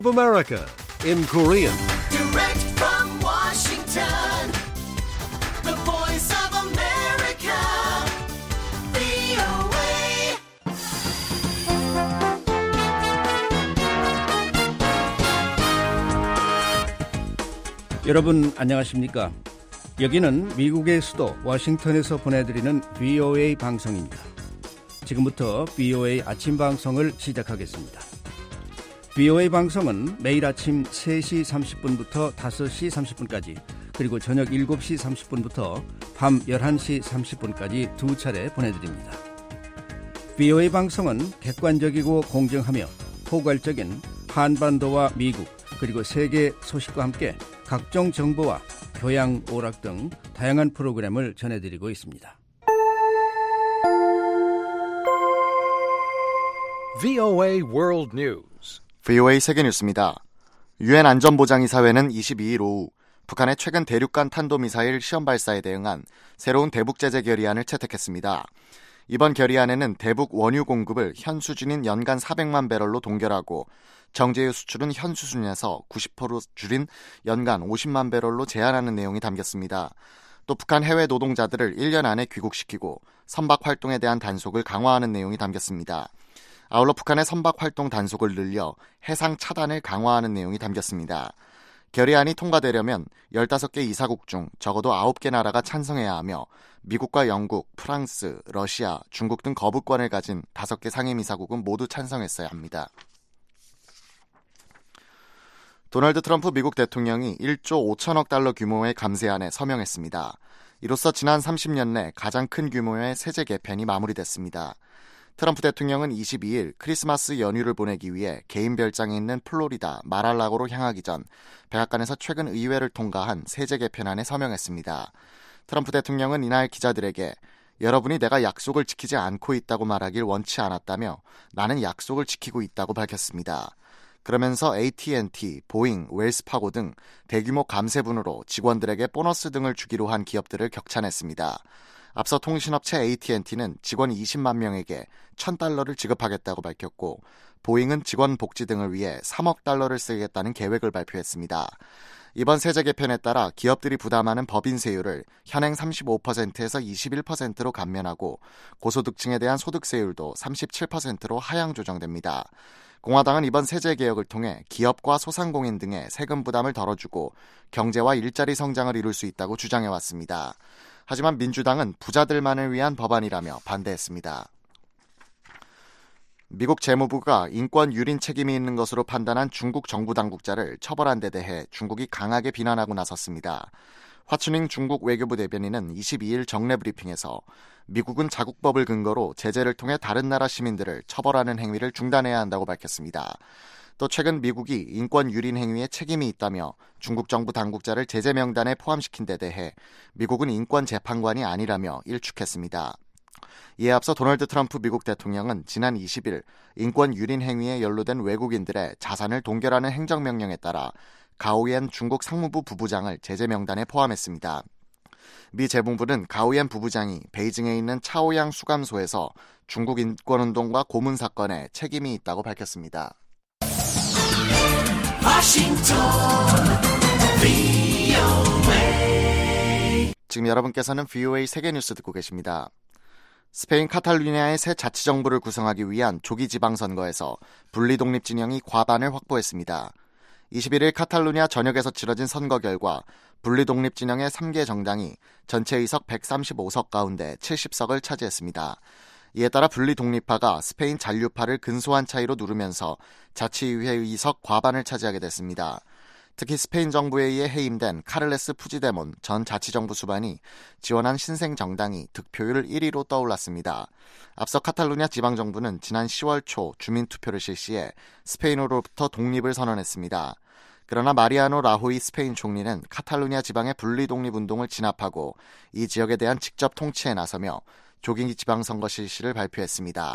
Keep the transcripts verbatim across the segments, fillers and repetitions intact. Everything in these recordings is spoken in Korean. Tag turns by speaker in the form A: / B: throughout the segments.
A: of America in Korean.
B: Direct from Washington, the voice of America, 브이오에이.
C: 여러분 안녕하십니까? 여기는 미국의 수도 워싱턴에서 보내드리는 브이오에이 방송입니다. 지금부터 브이오에이 아침 방송을 시작하겠습니다. 브이오에이 방송은 매일 아침 세 시 삼십 분부터 다섯 시 삼십 분까지 그리고 저녁 일곱 시 삼십 분부터 밤 열한 시 삼십 분까지 두 차례 보내드립니다. 브이오에이 방송은 객관적이고 공정하며 포괄적인 한반도와 미국 그리고 세계 소식과 함께 각종 정보와 교양, 오락 등 다양한 프로그램을 전해드리고 있습니다.
A: 브이오에이 World News.
D: 브이오에이 세계뉴스입니다. 유엔 안전보장이사회는 이십이 일 오후 북한의 최근 대륙간 탄도미사일 시험 발사에 대응한 새로운 대북 제재 결의안을 채택했습니다. 이번 결의안에는 대북 원유 공급을 현 수준인 연간 사백만 배럴로 동결하고 정제유 수출은 현 수준에서 구십 퍼센트 줄인 연간 오십만 배럴로 제한하는 내용이 담겼습니다. 또 북한 해외 노동자들을 일 년 안에 귀국시키고 선박 활동에 대한 단속을 강화하는 내용이 담겼습니다. 아울러 북한의 선박 활동 단속을 늘려 해상 차단을 강화하는 내용이 담겼습니다. 결의안이 통과되려면 열다섯 개 이사국 중 적어도 아홉 개 나라가 찬성해야 하며 미국과 영국, 프랑스, 러시아, 중국 등 거부권을 가진 다섯 개 상임이사국은 모두 찬성했어야 합니다. 도널드 트럼프 미국 대통령이 일조 오천억 달러 규모의 감세안에 서명했습니다. 이로써 지난 삼십 년 내 가장 큰 규모의 세제 개편이 마무리됐습니다. 트럼프 대통령은 이십이 일 크리스마스 연휴를 보내기 위해 개인 별장에 있는 플로리다 마랄라고로 향하기 전 백악관에서 최근 의회를 통과한 세제 개편안에 서명했습니다. 트럼프 대통령은 이날 기자들에게 여러분이 내가 약속을 지키지 않고 있다고 말하길 원치 않았다며 나는 약속을 지키고 있다고 밝혔습니다. 그러면서 에이티앤티, 보잉, 웰스파고 등 대규모 감세분으로 직원들에게 보너스 등을 주기로 한 기업들을 격찬했습니다. 앞서 통신업체 에이티앤티는 직원 이십만 명에게 천 달러를 지급하겠다고 밝혔고 보잉은 직원 복지 등을 위해 삼억 달러를 쓰겠다는 계획을 발표했습니다. 이번 세제 개편에 따라 기업들이 부담하는 법인세율을 현행 삼십오 퍼센트에서 이십일 퍼센트로 감면하고 고소득층에 대한 소득세율도 삼십칠 퍼센트로 하향 조정됩니다. 공화당은 이번 세제 개혁을 통해 기업과 소상공인 등의 세금 부담을 덜어주고 경제와 일자리 성장을 이룰 수 있다고 주장해왔습니다. 하지만 민주당은 부자들만을 위한 법안이라며 반대했습니다. 미국 재무부가 인권 유린 책임이 있는 것으로 판단한 중국 정부 당국자를 처벌한 데 대해 중국이 강하게 비난하고 나섰습니다. 화춘잉 중국 외교부 대변인은 이십이 일 정례 브리핑에서 미국은 자국법을 근거로 제재를 통해 다른 나라 시민들을 처벌하는 행위를 중단해야 한다고 밝혔습니다. 또 최근 미국이 인권 유린 행위에 책임이 있다며 중국 정부 당국자를 제재 명단에 포함시킨 데 대해 미국은 인권 재판관이 아니라며 일축했습니다. 이에 앞서 도널드 트럼프 미국 대통령은 지난 이십 일 인권 유린 행위에 연루된 외국인들의 자산을 동결하는 행정명령에 따라 가오옌 중국 상무부 부부장을 제재 명단에 포함했습니다. 미 재무부는 가오옌 부부장이 베이징에 있는 차오양 수감소에서 중국 인권운동과 고문 사건에 책임이 있다고 밝혔습니다.
B: 워싱턴 브이오에이.
D: 지금 여러분께서는 브이오에이 세계뉴스 듣고 계십니다. 스페인 카탈루냐의 새 자치정부를 구성하기 위한 조기 지방선거에서 분리독립진영이 과반을 확보했습니다. 이십일 일 카탈루냐 전역에서 치러진 선거 결과 분리독립진영의 세 개 정당이 전체 의석 백삼십오 석 가운데 칠십 석을 차지했습니다. 이에 따라 분리독립파가 스페인 잔류파를 근소한 차이로 누르면서 자치의회 의석 과반을 차지하게 됐습니다. 특히 스페인 정부에 의해 해임된 카를레스 푸지데몬 전 자치정부 수반이 지원한 신생정당이 득표율 일 위로 떠올랐습니다. 앞서 카탈루냐 지방정부는 지난 시월 초 주민투표를 실시해 스페인으로부터 독립을 선언했습니다. 그러나 마리아노 라호이 스페인 총리는 카탈루냐 지방의 분리독립운동을 진압하고 이 지역에 대한 직접 통치에 나서며 조기 지방선거 실시를 발표했습니다.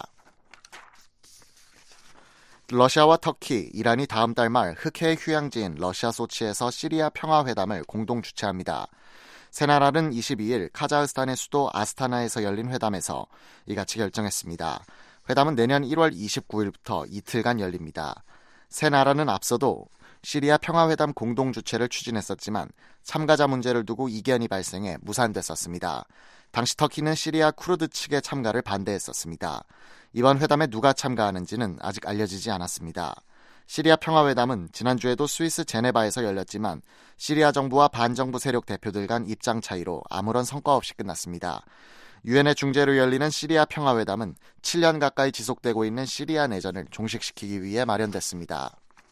D: 러시아와 터키, 이란이 다음 달 말 흑해 휴양지인 러시아 소치에서 시리아 평화회담을 공동 주최합니다. 세 나라는 이십이 일 카자흐스탄의 수도 아스타나에서 열린 회담에서 이같이 결정했습니다. 회담은 내년 일월 이십구일부터 이틀간 열립니다. 세 나라는 앞서도 시리아 평화회담 공동 주최를 추진했었지만 참가자 문제를 두고 이견이 발생해 무산됐었습니다. 당시 터키는 시리아 쿠르드 측의 참가를 반대했었습니다. 이번 회담에 누가 참가하는지는 아직 알려지지 않았습니다. 시리아 평화회담은 지난주에도 스위스 제네바에서 열렸지만 시리아 정부와 반정부 세력 대표들 간 입장 차이로 아무런 성과 없이 끝났습니다. 유엔의 중재로 열리는 시리아 평화회담은 칠 년 가까이 지속되고 있는 시리아 내전을 종식시키기 위해 마련됐습니다.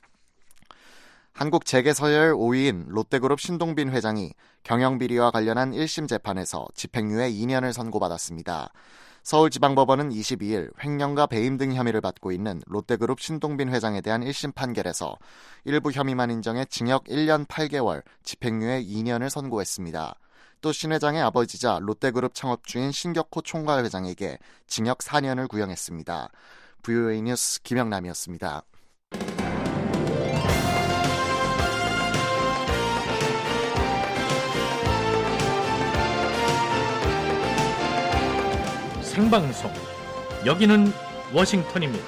D: 한국 재계서열 오 위인 롯데그룹 신동빈 회장이 경영비리와 관련한 일 심 재판에서 집행유예 이 년을 선고받았습니다. 서울지방법원은 이십이일 횡령과 배임 등 혐의를 받고 있는 롯데그룹 신동빈 회장에 대한 일 심 판결에서 일부 혐의만 인정해 징역 일 년 팔 개월, 집행유예 이 년을 선고했습니다. 또 신 회장의 아버지자 롯데그룹 창업주인 신격호 총괄 회장에게 징역 사 년을 구형했습니다. 브이오에이 뉴스 김영남이었습니다.
E: 생방송, 여기는 워싱턴입니다.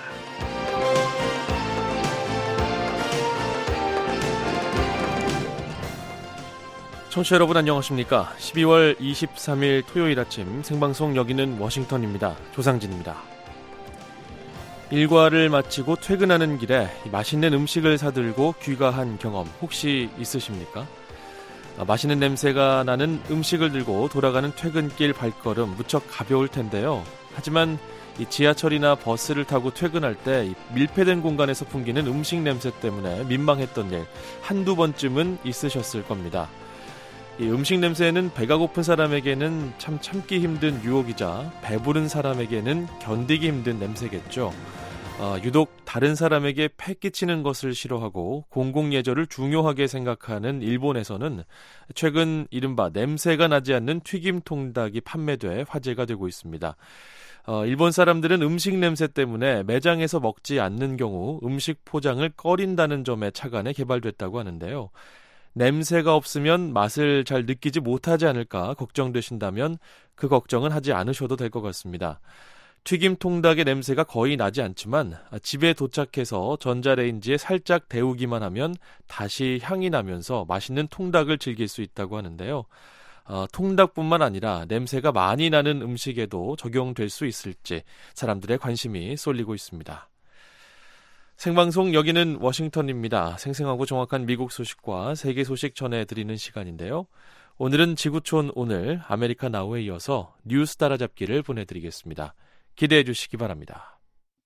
E: 청취자 여러분 안녕하십니까? 십이월 이십삼일 토요일 아침 생방송 여기는 워싱턴입니다. 조상진입니다. 일과를 마치고 퇴근하는 길에 맛있는 음식을 사들고 귀가한 경험 혹시 있으십니까? 맛있는 냄새가 나는 음식을 들고 돌아가는 퇴근길 발걸음 무척 가벼울 텐데요. 하지만 이 지하철이나 버스를 타고 퇴근할 때 밀폐된 공간에서 풍기는 음식 냄새 때문에 민망했던 일 한두 번쯤은 있으셨을 겁니다. 이 음식 냄새는 배가 고픈 사람에게는 참 참기 힘든 유혹이자 배부른 사람에게는 견디기 힘든 냄새겠죠. 어, 유독 다른 사람에게 패 끼치는 것을 싫어하고 공공예절을 중요하게 생각하는 일본에서는 최근 이른바 냄새가 나지 않는 튀김 통닭이 판매돼 화제가 되고 있습니다. 어, 일본 사람들은 음식 냄새 때문에 매장에서 먹지 않는 경우 음식 포장을 꺼린다는 점에 착안해 개발됐다고 하는데요. 냄새가 없으면 맛을 잘 느끼지 못하지 않을까 걱정되신다면 그 걱정은 하지 않으셔도 될 것 같습니다. 튀김 통닭의 냄새가 거의 나지 않지만 집에 도착해서 전자레인지에 살짝 데우기만 하면 다시 향이 나면서 맛있는 통닭을 즐길 수 있다고 하는데요. 어, 통닭뿐만 아니라 냄새가 많이 나는 음식에도 적용될 수 있을지 사람들의 관심이 쏠리고 있습니다. 생방송 여기는 워싱턴입니다. 생생하고 정확한 미국 소식과 세계 소식 전해드리는 시간인데요. 오늘은 지구촌 오늘 아메리카 나우에 이어서 뉴스 따라잡기를 보내드리겠습니다. 기대해 주시기 바랍니다.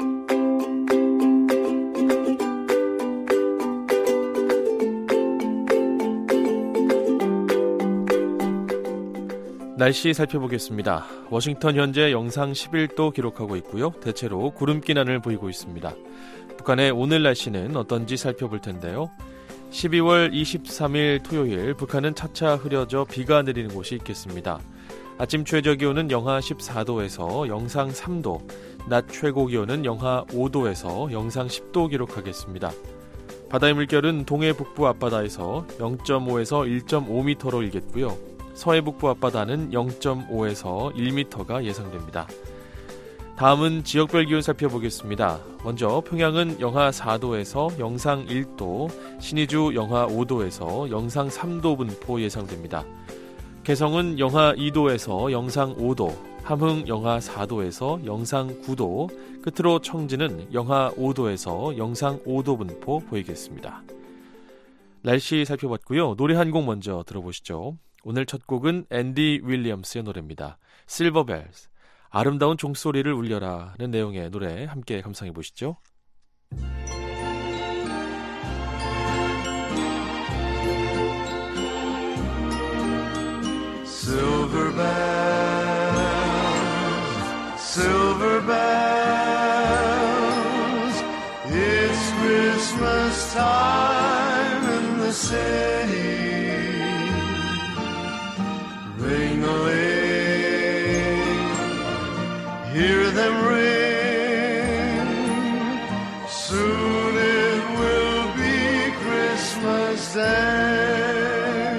E: 날씨 살펴보겠습니다. 워싱턴 현재 영상 십일 도 기록하고 있고요. 대체로 구름기난을 보이고 있습니다. 북한의 오늘 날씨는 어떤지 살펴볼 텐데요. 십이월 이십삼일 토요일 북한은 차차 흐려져 비가 내리는 곳이 있겠습니다. 아침 최저기온은 영하 십사 도에서 영상 삼 도, 낮 최고기온은 영하 오 도에서 영상 십 도 기록하겠습니다. 바다의 물결은 동해 북부 앞바다에서 영 점 오에서 일 점 오 미터로 일겠고요. 서해 북부 앞바다는 영 점 오에서 일 미터가 예상됩니다. 다음은 지역별 기온 살펴보겠습니다. 먼저 평양은 영하 사 도에서 영상 일 도, 신의주 영하 오 도에서 영상 삼 도 분포 예상됩니다. 개성은 영하 이 도에서 영상 오 도, 함흥 영하 사 도에서 영상 구 도, 끝으로 청진은 영하 오 도에서 영상 오 도 분포 보이겠습니다. 날씨 살펴봤고요. 노래 한 곡 먼저 들어보시죠. 오늘 첫 곡은 앤디 윌리엄스의 노래입니다. 실버벨스, 아름다운 종소리를 울려라는 내용의 노래 함께 감상해 보시죠.
B: Silver bells, silver bells, it's Christmas time in the city. Ring-a-ling, hear them ring, soon it will be Christmas Day.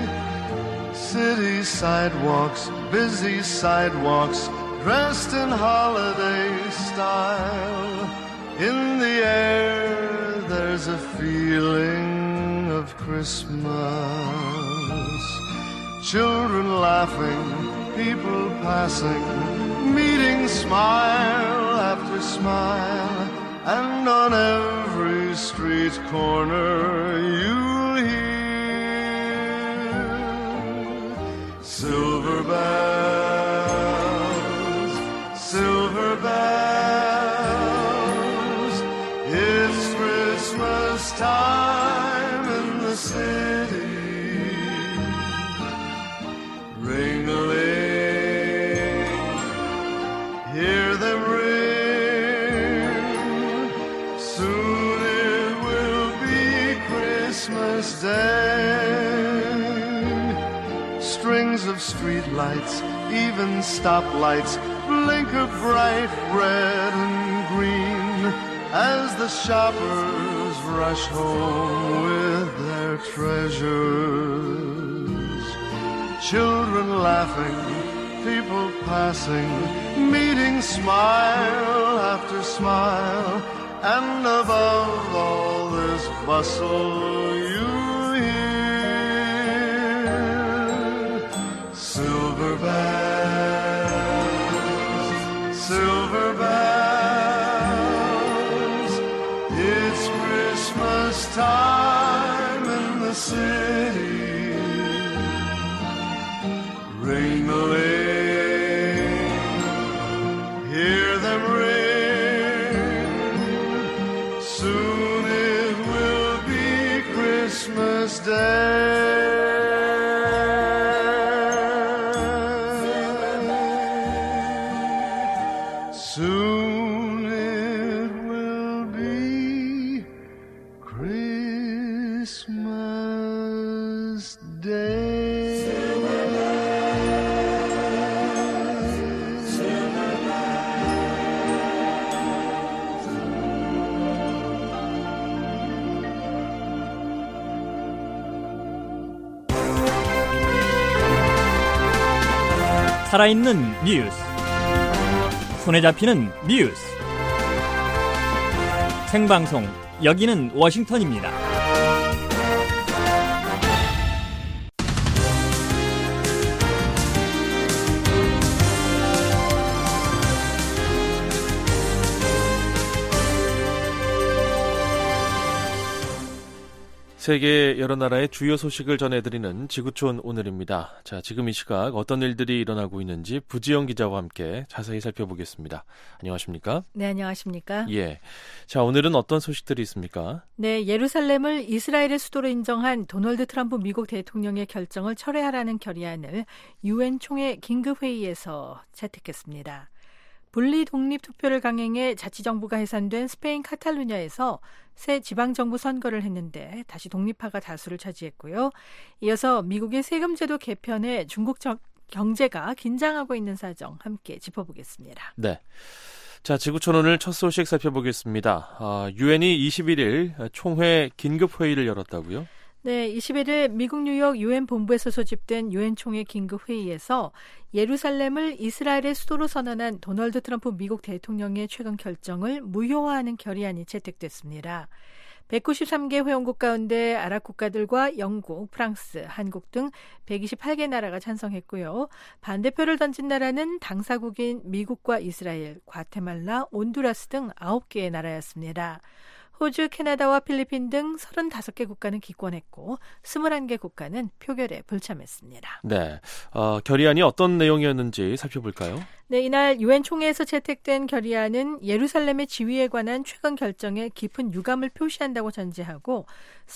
B: City sidewalks, busy sidewalks, dressed in holiday style. In the air there's there's a feeling of Christmas. Children laughing, people passing, meeting smile after smile, and on every street corner you'll hear silver bells, silver bells. It's Christmas time in the city. Ring-a-ling, hear them ring. Soon it will be Christmas Day. Strings of street lights, even stoplights, blink a bright red and green as the shoppers rush home with their treasures. Children laughing, people passing, meeting smile after smile, and above all this bustle you hear silver bells, silver bells. It's Christmas time in the city. Ring-a-ling, hear them ring. Soon it will be Christmas Day. Soon it will be Christmas Day.
F: 살아있는 뉴스, 손에 잡히는 뉴스, 생방송, 여기는 워싱턴입니다.
E: 세계 여러 나라의 주요 소식을 전해드리는 지구촌 오늘입니다. 자, 지금 이 시각 어떤 일들이 일어나고 있는지 부지영 기자와 함께 자세히 살펴보겠습니다. 안녕하십니까?
G: 네, 안녕하십니까?
E: 예. 자, 오늘은 어떤 소식들이 있습니까?
G: 네, 예루살렘을 이스라엘의 수도로 인정한 도널드 트럼프 미국 대통령의 결정을 철회하라는 결의안을 유엔 총회 긴급회의에서 채택했습니다. 분리 독립 투표를 강행해 자치정부가 해산된 스페인 카탈루냐에서 새 지방정부 선거를 했는데 다시 독립파가 다수를 차지했고요. 이어서 미국의 세금제도 개편에 중국 경제가 긴장하고 있는 사정 함께 짚어보겠습니다.
E: 네. 자, 지구촌 오늘 첫 소식 살펴보겠습니다. 아, 유엔이 이십일 일 총회 긴급회의를 열었다고요?
G: 네, 이십일 일 미국 뉴욕 유엔 본부에서 소집된 유엔 총회 긴급 회의에서 예루살렘을 이스라엘의 수도로 선언한 도널드 트럼프 미국 대통령의 최근 결정을 무효화하는 결의안이 채택됐습니다. 백구십삼 개 회원국 가운데 아랍 국가들과 영국, 프랑스, 한국 등 백이십팔 개 나라가 찬성했고요. 반대표를 던진 나라는 당사국인 미국과 이스라엘, 과테말라, 온두라스 등 아홉 개의 나라였습니다. 호주, 캐나다와 필리핀 등 서른다섯 개 국가는 기권했고 스물한 개 국가는 표결에 불참했습니다.
E: 네, 어, 결의안이 어떤 내용이었는지 살펴볼까요?
G: 네, 이날 유엔 총회에서 채택된 결의안은 예루살렘의 지위에 관한 최근 결정에 깊은 유감을 표시한다고 전제하고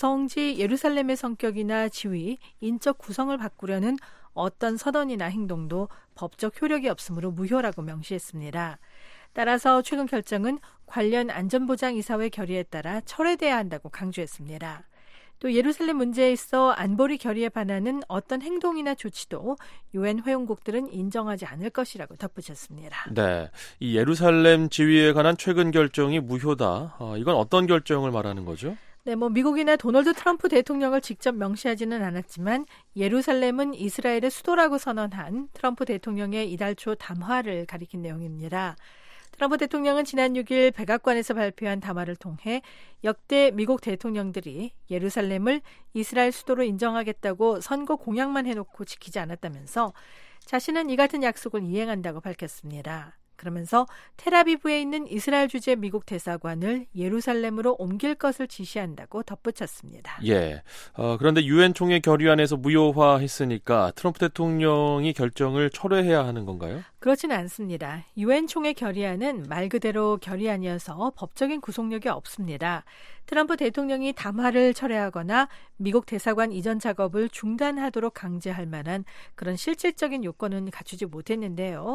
G: 성지 예루살렘의 성격이나 지위, 인적 구성을 바꾸려는 어떤 선언이나 행동도 법적 효력이 없으므로 무효라고 명시했습니다. 따라서 최근 결정은 관련 안전보장이사회 결의에 따라 철회돼야 한다고 강조했습니다. 또 예루살렘 문제에 있어 안보리 결의에 반하는 어떤 행동이나 조치도 유엔 회원국들은 인정하지 않을 것이라고 덧붙였습니다.
E: 네, 이 예루살렘 지위에 관한 최근 결정이 무효다. 어, 이건 어떤 결정을 말하는 거죠?
G: 네, 뭐 미국이나 도널드 트럼프 대통령을 직접 명시하지는 않았지만 예루살렘은 이스라엘의 수도라고 선언한 트럼프 대통령의 이달 초 담화를 가리킨 내용입니다. 트럼프 대통령은 지난 육 일 백악관에서 발표한 담화를 통해 역대 미국 대통령들이 예루살렘을 이스라엘 수도로 인정하겠다고 선거 공약만 해놓고 지키지 않았다면서 자신은 이 같은 약속을 이행한다고 밝혔습니다. 그러면서 텔아비브에 있는 이스라엘 주재 미국 대사관을 예루살렘으로 옮길 것을 지시한다고 덧붙였습니다.
E: 예. 어, 그런데 유엔 총회 결의안에서 무효화했으니까 트럼프 대통령이 결정을 철회해야 하는 건가요?
G: 그렇지는 않습니다. 유엔 총회 결의안은 말 그대로 결의안이어서 법적인 구속력이 없습니다. 트럼프 대통령이 담화를 철회하거나 미국 대사관 이전 작업을 중단하도록 강제할 만한 그런 실질적인 요건은 갖추지 못했는데요.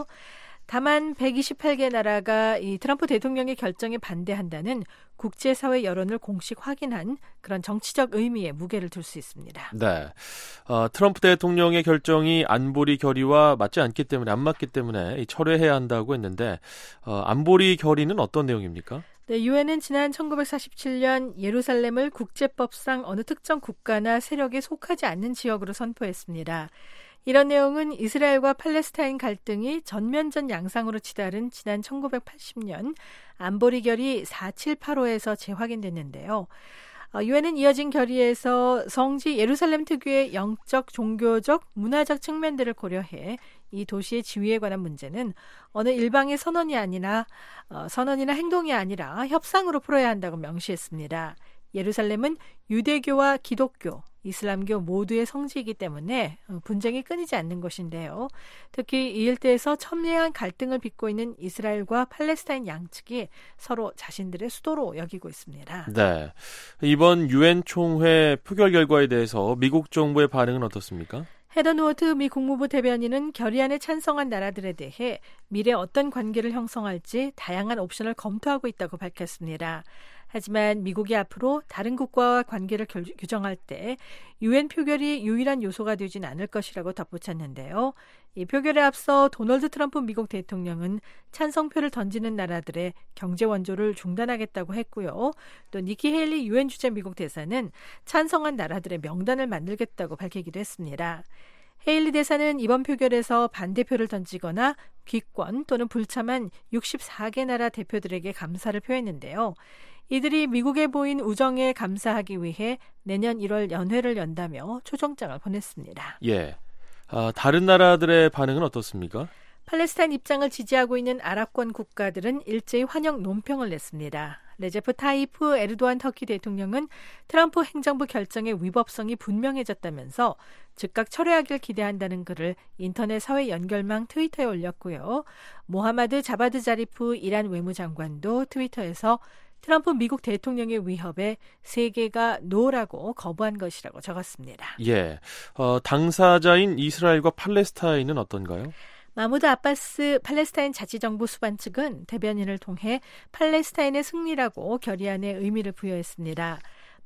G: 다만 백이십팔 개 나라가 이 트럼프 대통령의 결정에 반대한다는 국제사회 여론을 공식 확인한 그런 정치적 의미에 무게를 둘 수 있습니다.
E: 네, 어, 트럼프 대통령의 결정이 안보리 결의와 맞지 않기 때문에 안 맞기 때문에 철회해야 한다고 했는데 어, 안보리 결의는 어떤 내용입니까?
G: 네, 유엔은 지난 천구백사십칠 년 예루살렘을 국제법상 어느 특정 국가나 세력에 속하지 않는 지역으로 선포했습니다. 이런 내용은 이스라엘과 팔레스타인 갈등이 전면전 양상으로 치달은 지난 천구백팔십 년 안보리 결의 사칠팔오에서 재확인됐는데요. 유엔은 이어진 결의에서 성지 예루살렘 특유의 영적, 종교적, 문화적 측면들을 고려해 이 도시의 지위에 관한 문제는 어느 일방의 선언이 아니라 어, 선언이나 행동이 아니라 협상으로 풀어야 한다고 명시했습니다. 예루살렘은 유대교와 기독교, 이슬람교 모두의 성지이기 때문에 분쟁이 끊이지 않는 것인데요. 특히 이 일대에서 첨예한 갈등을 빚고 있는 이스라엘과 팔레스타인 양측이 서로 자신들의 수도로 여기고 있습니다.
E: 네, 이번 유엔 총회 표결 결과에 대해서 미국 정부의 반응은 어떻습니까?
G: 헤더 누어트 미 국무부 대변인은 결의안에 찬성한 나라들에 대해 미래 어떤 관계를 형성할지 다양한 옵션을 검토하고 있다고 밝혔습니다. 하지만 미국이 앞으로 다른 국가와 관계를 결, 규정할 때 유엔 표결이 유일한 요소가 되진 않을 것이라고 덧붙였는데요. 이 표결에 앞서 도널드 트럼프 미국 대통령은 찬성표를 던지는 나라들의 경제 원조를 중단하겠다고 했고요. 또 니키 헤일리 유엔 주재 미국 대사는 찬성한 나라들의 명단을 만들겠다고 밝히기도 했습니다. 헤일리 대사는 이번 표결에서 반대표를 던지거나 귀권 또는 불참한 육십사 개 나라 대표들에게 감사를 표했는데요. 이들이 미국에 보인 우정에 감사하기 위해 내년 일월 연회를 연다며 초청장을 보냈습니다.
E: 예, 아, 다른 나라들의 반응은 어떻습니까?
G: 팔레스타인 입장을 지지하고 있는 아랍권 국가들은 일제히 환영 논평을 냈습니다. 레제프 타이프 에르도안 터키 대통령은 트럼프 행정부 결정의 위법성이 분명해졌다면서 즉각 철회하길 기대한다는 글을 인터넷 사회 연결망 트위터에 올렸고요. 모하마드 자바드 자리프 이란 외무장관도 트위터에서 트럼프 미국 대통령의 위협에 세계가 노라고 거부한 것이라고 적었습니다.
E: 예, 어, 당사자인 이스라엘과 팔레스타인은 어떤가요?
G: 마무드 아바스 팔레스타인 자치정부 수반 측은 대변인을 통해 팔레스타인의 승리라고 결의안에 의미를 부여했습니다.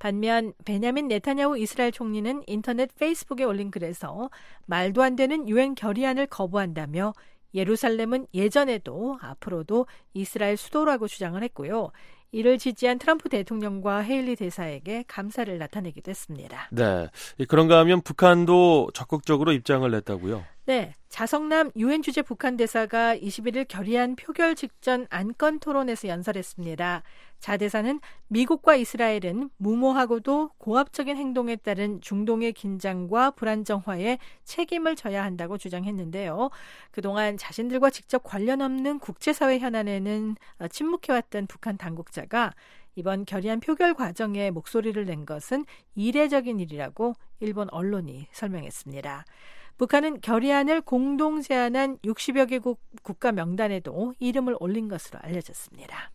G: 반면 베냐민 네타냐후 이스라엘 총리는 인터넷 페이스북에 올린 글에서 말도 안 되는 유엔 결의안을 거부한다며 예루살렘은 예전에도 앞으로도 이스라엘 수도라고 주장을 했고요. 이를 지지한 트럼프 대통령과 헤일리 대사에게 감사를 나타내기도 했습니다.
E: 네, 그런가 하면 북한도 적극적으로 입장을 냈다고요?
G: 네, 자성남 유엔 주재 북한 대사가 이십일 일 결의안 표결 직전 안건 토론에서 연설했습니다. 자 대사는 미국과 이스라엘은 무모하고도 고압적인 행동에 따른 중동의 긴장과 불안정화에 책임을 져야 한다고 주장했는데요. 그동안 자신들과 직접 관련 없는 국제사회 현안에는 침묵해왔던 북한 당국자가 이번 결의안 표결 과정에 목소리를 낸 것은 이례적인 일이라고 일본 언론이 설명했습니다. 북한은 결의안을 공동 제안한 육십여 개국 국가 명단에도 이름을 올린 것으로 알려졌습니다.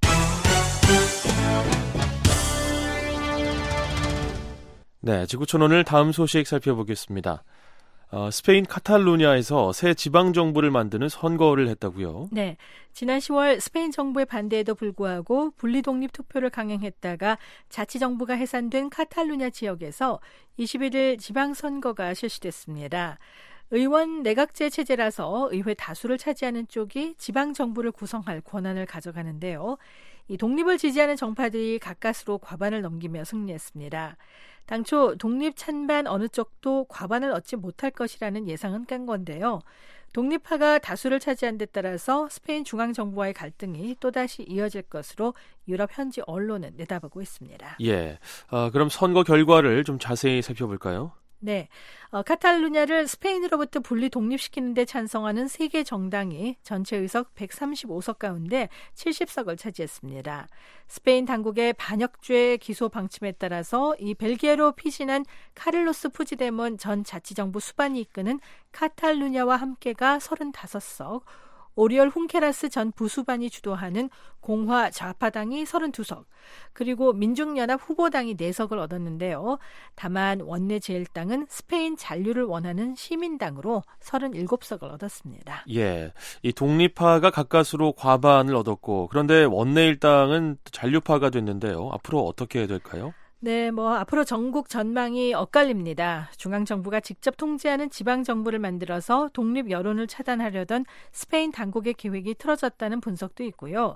E: 네, 지구촌 오늘 다음 소식 살펴보겠습니다. 어, 스페인 카탈루냐에서 새 지방정부를 만드는 선거를 했다고요?
G: 네, 지난 시월 스페인 정부의 반대에도 불구하고 분리독립 투표를 강행했다가 자치정부가 해산된 카탈루냐 지역에서 이십일 일 지방선거가 실시됐습니다. 의원 내각제 체제라서 의회 다수를 차지하는 쪽이 지방정부를 구성할 권한을 가져가는데요. 이 독립을 지지하는 정파들이 가까스로 과반을 넘기며 승리했습니다. 당초 독립 찬반 어느 쪽도 과반을 얻지 못할 것이라는 예상은 깐 건데요. 독립파가 다수를 차지한 데 따라서 스페인 중앙정부와의 갈등이 또다시 이어질 것으로 유럽 현지 언론은 내다보고 있습니다.
E: 예, 어, 그럼 선거 결과를 좀 자세히 살펴볼까요?
G: 네, 어, 카탈루냐를 스페인으로부터 분리 독립시키는 데 찬성하는 세 개 정당이 전체 의석 백삼십오 석 가운데 칠십 석을 차지했습니다. 스페인 당국의 반역죄 기소 방침에 따라서 이 벨기에로 피신한 카를로스 푸지데몬 전 자치정부 수반이 이끄는 카탈루냐와 함께가 서른다섯 석, 오리얼 훈케라스 전 부수반이 주도하는 공화 좌파당이 서른두 석, 그리고 민중연합 후보당이 네 석을 얻었는데요. 다만 원내 제일당은 스페인 잔류를 원하는 시민당으로 서른일곱 석을 얻었습니다.
E: 예, 이 독립파가 가까스로 과반을 얻었고, 그런데 원내 일당은 잔류파가 됐는데요. 앞으로 어떻게 될까요?
G: 네, 뭐 앞으로 전국 전망이 엇갈립니다. 중앙정부가 직접 통제하는 지방정부를 만들어서 독립 여론을 차단하려던 스페인 당국의 계획이 틀어졌다는 분석도 있고요.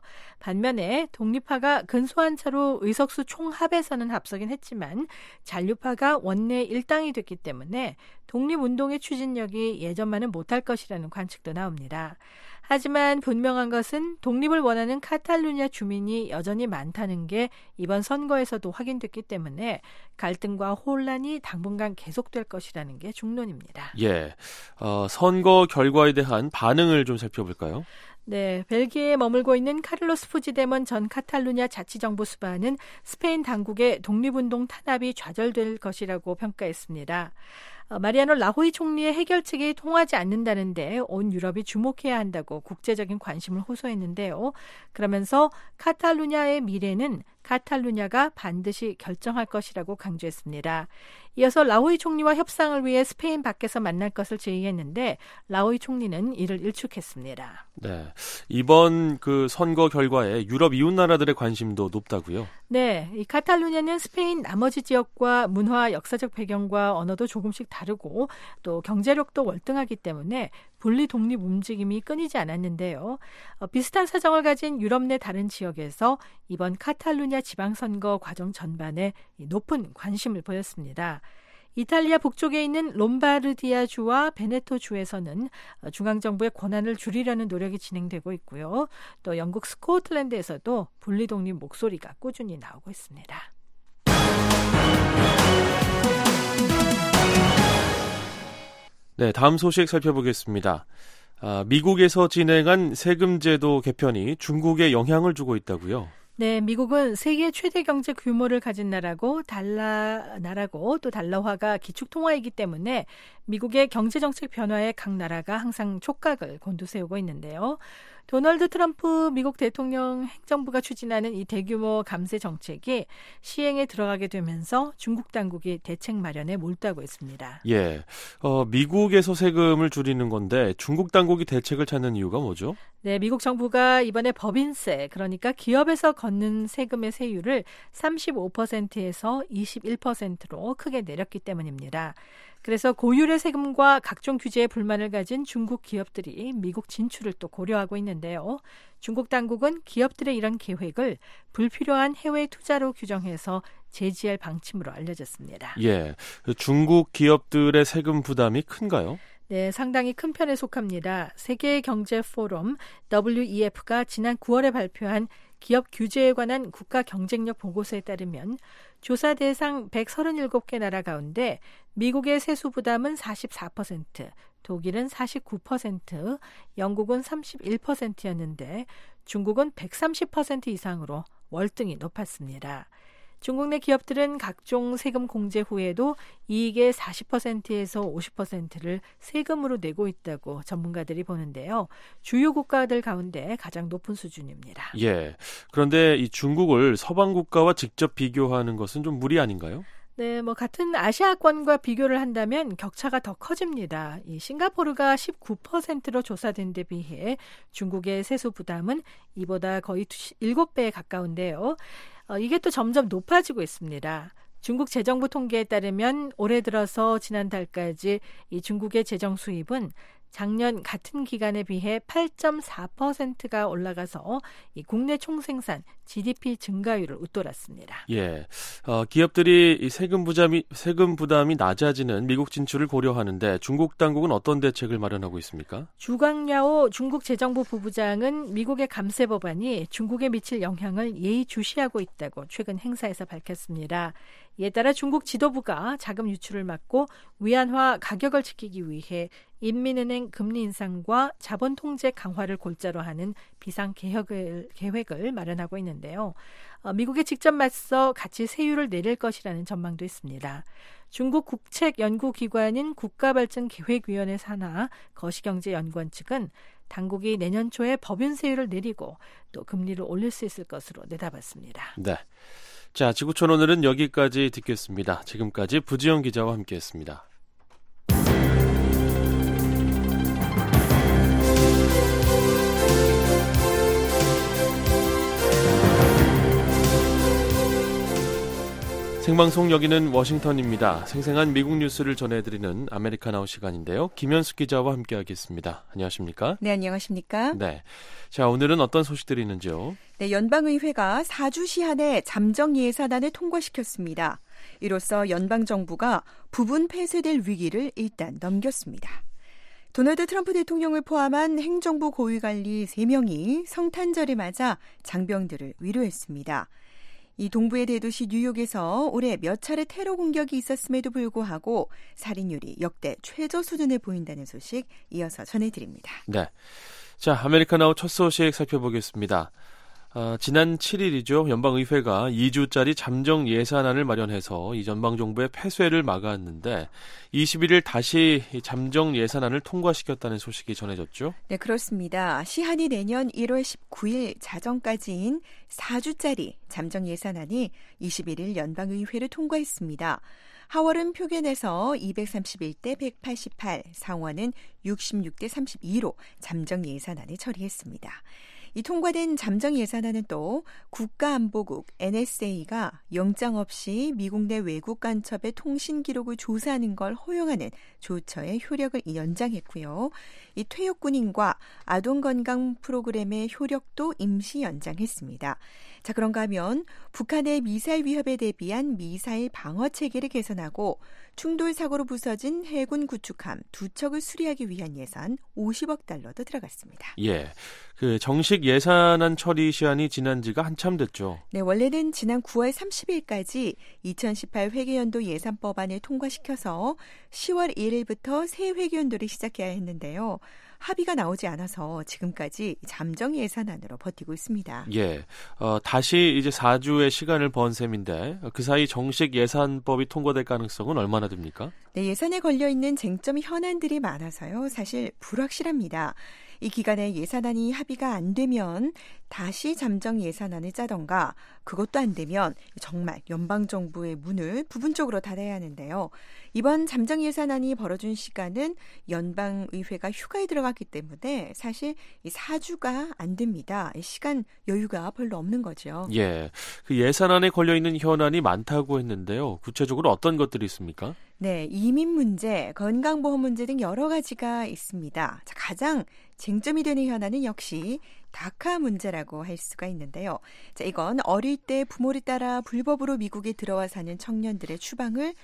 G: 반면에 독립파가 근소한 차로 의석수 총합에서는 앞서긴 했지만 잔류파가 원내 일당이 됐기 때문에 독립운동의 추진력이 예전만은 못할 것이라는 관측도 나옵니다. 하지만 분명한 것은 독립을 원하는 카탈루냐 주민이 여전히 많다는 게 이번 선거에서도 확인됐기 때문에 갈등과 혼란이 당분간 계속될 것이라는 게 중론입니다.
E: 예, 어, 선거 결과에 대한 반응을 좀 살펴볼까요?
G: 네, 벨기에에 머물고 있는 카를로스 푸지데몬 전 카탈루냐 자치정부 수반은 스페인 당국의 독립운동 탄압이 좌절될 것이라고 평가했습니다. 어, 마리아노 라호이 총리의 해결책이 통하지 않는다는데 온 유럽이 주목해야 한다고 국제적인 관심을 호소했는데요. 그러면서 카탈루냐의 미래는 카탈루냐가 반드시 결정할 것이라고 강조했습니다. 이어서 라호이 총리와 협상을 위해 스페인 밖에서 만날 것을 제의했는데 라호이 총리는 이를 일축했습니다.
E: 네, 이번 그 선거 결과에 유럽 이웃 나라들의 관심도 높다고요?
G: 네, 이 카탈루냐는 스페인 나머지 지역과 문화, 역사적 배경과 언어도 조금씩 다르고 또 경제력도 월등하기 때문에 분리 독립 움직임이 끊이지 않았는데요. 어, 비슷한 사정을 가진 유럽 내 다른 지역에서 이번 카탈루냐 지방선거 과정 전반에 높은 관심을 보였습니다. 이탈리아 북쪽에 있는 롬바르디아주와 베네토주에서는 중앙정부의 권한을 줄이려는 노력이 진행되고 있고요. 또 영국 스코틀랜드에서도 분리독립 목소리가 꾸준히 나오고 있습니다.
E: 네, 다음 소식 살펴보겠습니다. 아, 미국에서 진행한 세금제도 개편이 중국에 영향을 주고 있다고요?
G: 네, 미국은 세계 최대 경제 규모를 가진 나라고 달러 나라고 또 달러화가 기축 통화이기 때문에 미국의 경제 정책 변화에 각 나라가 항상 촉각을 곤두세우고 있는데요. 도널드 트럼프 미국 대통령 행정부가 추진하는 이 대규모 감세 정책이 시행에 들어가게 되면서 중국 당국이 대책 마련에 몰두하고 있습니다.
E: 예, 어, 미국에서 세금을 줄이는 건데 중국 당국이 대책을 찾는 이유가 뭐죠?
G: 네, 미국 정부가 이번에 법인세, 그러니까 기업에서 걷는 세금의 세율을 삼십오 퍼센트에서 이십일 퍼센트로 크게 내렸기 때문입니다. 그래서 고율의 세금과 각종 규제에 불만을 가진 중국 기업들이 미국 진출을 또 고려하고 있는데요. 중국 당국은 기업들의 이런 계획을 불필요한 해외 투자로 규정해서 제지할 방침으로 알려졌습니다.
E: 예, 중국 기업들의 세금 부담이 큰가요?
G: 네, 상당히 큰 편에 속합니다. 세계경제포럼 더블유이에프가 지난 구월에 발표한 기업 규제에 관한 국가 경쟁력 보고서에 따르면 조사 대상 백삼십칠 개 나라 가운데 미국의 세수 부담은 사십사 퍼센트, 독일은 사십구 퍼센트, 영국은 삼십일 퍼센트였는데 중국은 백삼십 퍼센트 이상으로 월등히 높았습니다. 중국 내 기업들은 각종 세금 공제 후에도 이익의 사십 퍼센트에서 오십 퍼센트를 세금으로 내고 있다고 전문가들이 보는데요. 주요 국가들 가운데 가장 높은 수준입니다.
E: 예. 그런데 이 중국을 서방 국가와 직접 비교하는 것은 좀 무리 아닌가요?
G: 네, 뭐 같은 아시아권과 비교를 한다면 격차가 더 커집니다. 이 싱가포르가 십구 퍼센트로 조사된 데 비해 중국의 세수 부담은 이보다 거의 일곱 배에 가까운데요. 어, 이게 또 점점 높아지고 있습니다. 중국 재정부 통계에 따르면 올해 들어서 지난달까지 이 중국의 재정 수입은 작년 같은 기간에 비해 팔 점 사 퍼센트가 올라가서 이 국내 총생산 지디피 증가율을 웃돌았습니다.
E: 예, 어, 기업들이 이 세금 부담이 세금 부담이 낮아지는 미국 진출을 고려하는데 중국 당국은 어떤 대책을 마련하고 있습니까?
G: 주광야오 중국 재정부 부부장은 미국의 감세 법안이 중국에 미칠 영향을 예의주시하고 있다고 최근 행사에서 밝혔습니다. 이에 따라 중국 지도부가 자금 유출을 막고 위안화 가격을 지키기 위해 인민은행 금리 인상과 자본 통제 강화를 골자로 하는 비상 개혁을, 계획을 마련하고 있는데요. 어, 미국에 직접 맞서 같이 세율을 내릴 것이라는 전망도 있습니다. 중국 국책연구기관인 국가발전계획위원회 산하 거시경제연구원 측은 당국이 내년 초에 법인 세율을 내리고 또 금리를 올릴 수 있을 것으로 내다봤습니다.
E: 네. 자, 지구촌 오늘은 여기까지 듣겠습니다. 지금까지 부지영 기자와 함께했습니다. 생방송 여기는 워싱턴입니다. 생생한 미국 뉴스를 전해드리는 아메리카나우 시간인데요. 김현숙 기자와 함께하겠습니다. 안녕하십니까?
H: 네, 안녕하십니까?
E: 네. 자, 오늘은 어떤 소식들이 있는지요?
H: 네, 연방의회가 사 주 시한에 잠정 예산안을 통과시켰습니다. 이로써 연방정부가 부분 폐쇄될 위기를 일단 넘겼습니다. 도널드 트럼프 대통령을 포함한 행정부 고위관리 세 명이 성탄절을 맞아 장병들을 위로했습니다. 이 동부의 대도시 뉴욕에서 올해 몇 차례 테러 공격이 있었음에도 불구하고 살인율이 역대 최저 수준을 보인다는 소식 이어서 전해드립니다.
E: 네, 자 아메리카나우 첫 소식 살펴보겠습니다. 아, 지난 칠 일이죠. 연방의회가 이 주짜리 잠정 예산안을 마련해서 이 연방정부의 폐쇄를 막았는데 이십일 일 다시 잠정 예산안을 통과시켰다는 소식이 전해졌죠.
H: 네, 그렇습니다. 시한이 내년 일월 십구일 자정까지인 사 주짜리 잠정 예산안이 이십일 일 연방의회를 통과했습니다. 하원은 표결에서 이백삼십일 대 백팔십팔, 상원은 육십육 대 삼십이로 잠정 예산안을 처리했습니다. 이 통과된 잠정 예산안은 또 국가안보국 엔에스에이가 영장 없이 미국 내 외국 간첩의 통신 기록을 조사하는 걸 허용하는 조처의 효력을 연장했고요. 이 퇴역 군인과 아동 건강 프로그램의 효력도 임시 연장했습니다. 자, 그런가 하면 북한의 미사일 위협에 대비한 미사일 방어 체계를 개선하고 충돌 사고로 부서진 해군 구축함 두 척을 수리하기 위한 예산 오십억 달러도 들어갔습니다.
E: 예, 그 정식 예산안 처리 시한이 지난 지가 한참 됐죠.
H: 네, 원래는 지난 구월 삼십일까지 이천십팔 회계연도 예산법안을 통과시켜서 시월 일일부터 새 회계연도를 시작해야 했는데요. 합의가 나오지 않아서 지금까지 잠정 예산안으로 버티고 있습니다.
E: 예, 어, 다시 이제 사 주의 시간을 번 셈인데 그 사이 정식 예산법이 통과될 가능성은 얼마나 됩니까?
H: 네, 예산에 걸려있는 쟁점 현안들이 많아서요. 사실 불확실합니다. 이 기간에 예산안이 합의가 안 되면 다시 잠정 예산안을 짜던가 그것도 안 되면 정말 연방정부의 문을 부분적으로 닫아야 하는데요. 이번 잠정 예산안이 벌어준 시간은 연방의회가 휴가에 들어갔기 때문에 사실 이 사 주가 안 됩니다. 시간 여유가 별로 없는 거죠.
E: 예, 그 예산안에 걸려있는 현안이 많다고 했는데요. 구체적으로 어떤 것들이 있습니까?
H: 네, 이민 문제, 건강보험 문제 등 여러 가지가 있습니다. 자, 가장 쟁점이 되는 현안은 역시 다카 문제라고 할 수가 있는데요. 자, 이건 어릴 때 부모를 따라 불법으로 미국에 들어와 사는 청년들의 추방을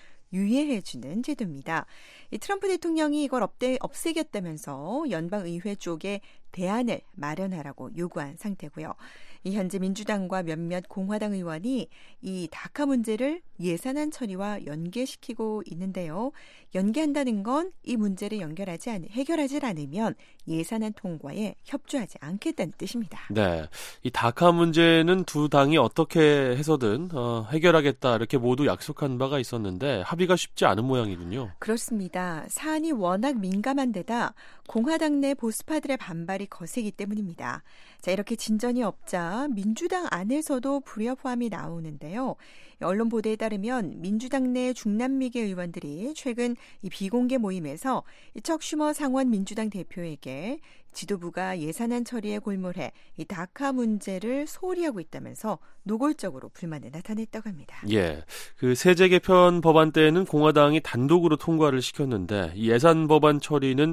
H: 유예해주는 제도입니다. 이 트럼프 대통령이 이걸 없애, 없애겠다면서 연방의회 쪽에 대안을 마련하라고 요구한 상태고요. 이 현재 민주당과 몇몇 공화당 의원이 이 다카 문제를 예산안 처리와 연계시키고 있는데요. 연계한다는 건 이 문제를 연결하지 않, 해결하지 않으면 예산안 통과에 협조하지 않겠다는 뜻입니다.
E: 네, 이 다카 문제는 두 당이 어떻게 해서든 어, 해결하겠다 이렇게 모두 약속한 바가 있었는데 합의가 쉽지 않은 모양이군요.
H: 그렇습니다. 사안이 워낙 민감한 데다 공화당 내 보수파들의 반발이 거세기 때문입니다. 자, 이렇게 진전이 없자 민주당 안에서도 불협화음이 나오는데요. 언론 보도에 따르면 민주당 내 중남미계 의원들이 최근 이 비공개 모임에서 척 슈머 상원 민주당 대표에게 지도부가 예산안 처리에 골몰해 이 다카 문제를 소홀히 하고 있다면서 노골적으로 불만을 나타냈다고 합니다.
E: 예, 그 세제 개편 법안 때에는 공화당이 단독으로 통과를 시켰는데 이 예산 법안 처리는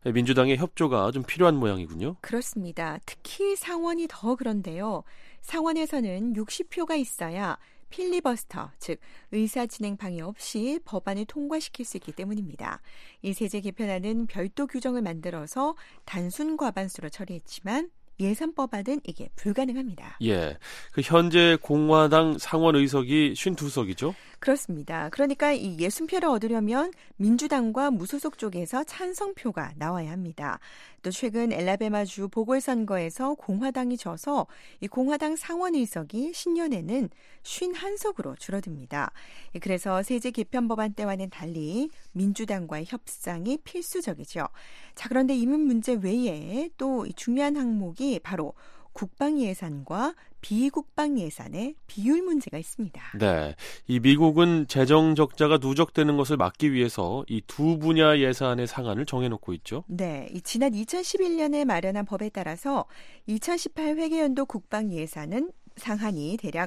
E: 민주당의 협조가 좀 필요한 모양이군요.
H: 그렇습니다. 특히 상원이 더 그런데요. 상원에서는 육십 표가 있어야 필리버스터, 즉 의사 진행 방해 없이 법안을 통과시킬 수 있기 때문입니다. 이 세제 개편안은 별도 규정을 만들어서 단순 과반수로 처리했지만 예산법안은 이게 불가능합니다.
E: 예, 그 현재 공화당 상원 의석이 오십이 석이죠?
H: 그렇습니다. 그러니까 이 육십 표를 얻으려면 민주당과 무소속 쪽에서 찬성표가 나와야 합니다. 또 최근 엘라베마주 보궐선거에서 공화당이 져서 이 공화당 상원 의석이 신년에는 오십일 석으로 줄어듭니다. 그래서 세제 개편 법안 때와는 달리 민주당과의 협상이 필수적이죠. 자, 그런데 이 문제 외에 또 중요한 항목이 바로 국방 예산과 비국방 예산의 비율 문제가 있습니다.
E: 네, 이 미국은 재정 적자가 누적되는 것을 막기 위해서 이 두 분야 예산의 상한을 정해놓고 있죠.
H: 네, 이 지난 이천십일 년에 마련한 법에 따라서 이천십팔 회계연도 국방 예산은 상한이 대략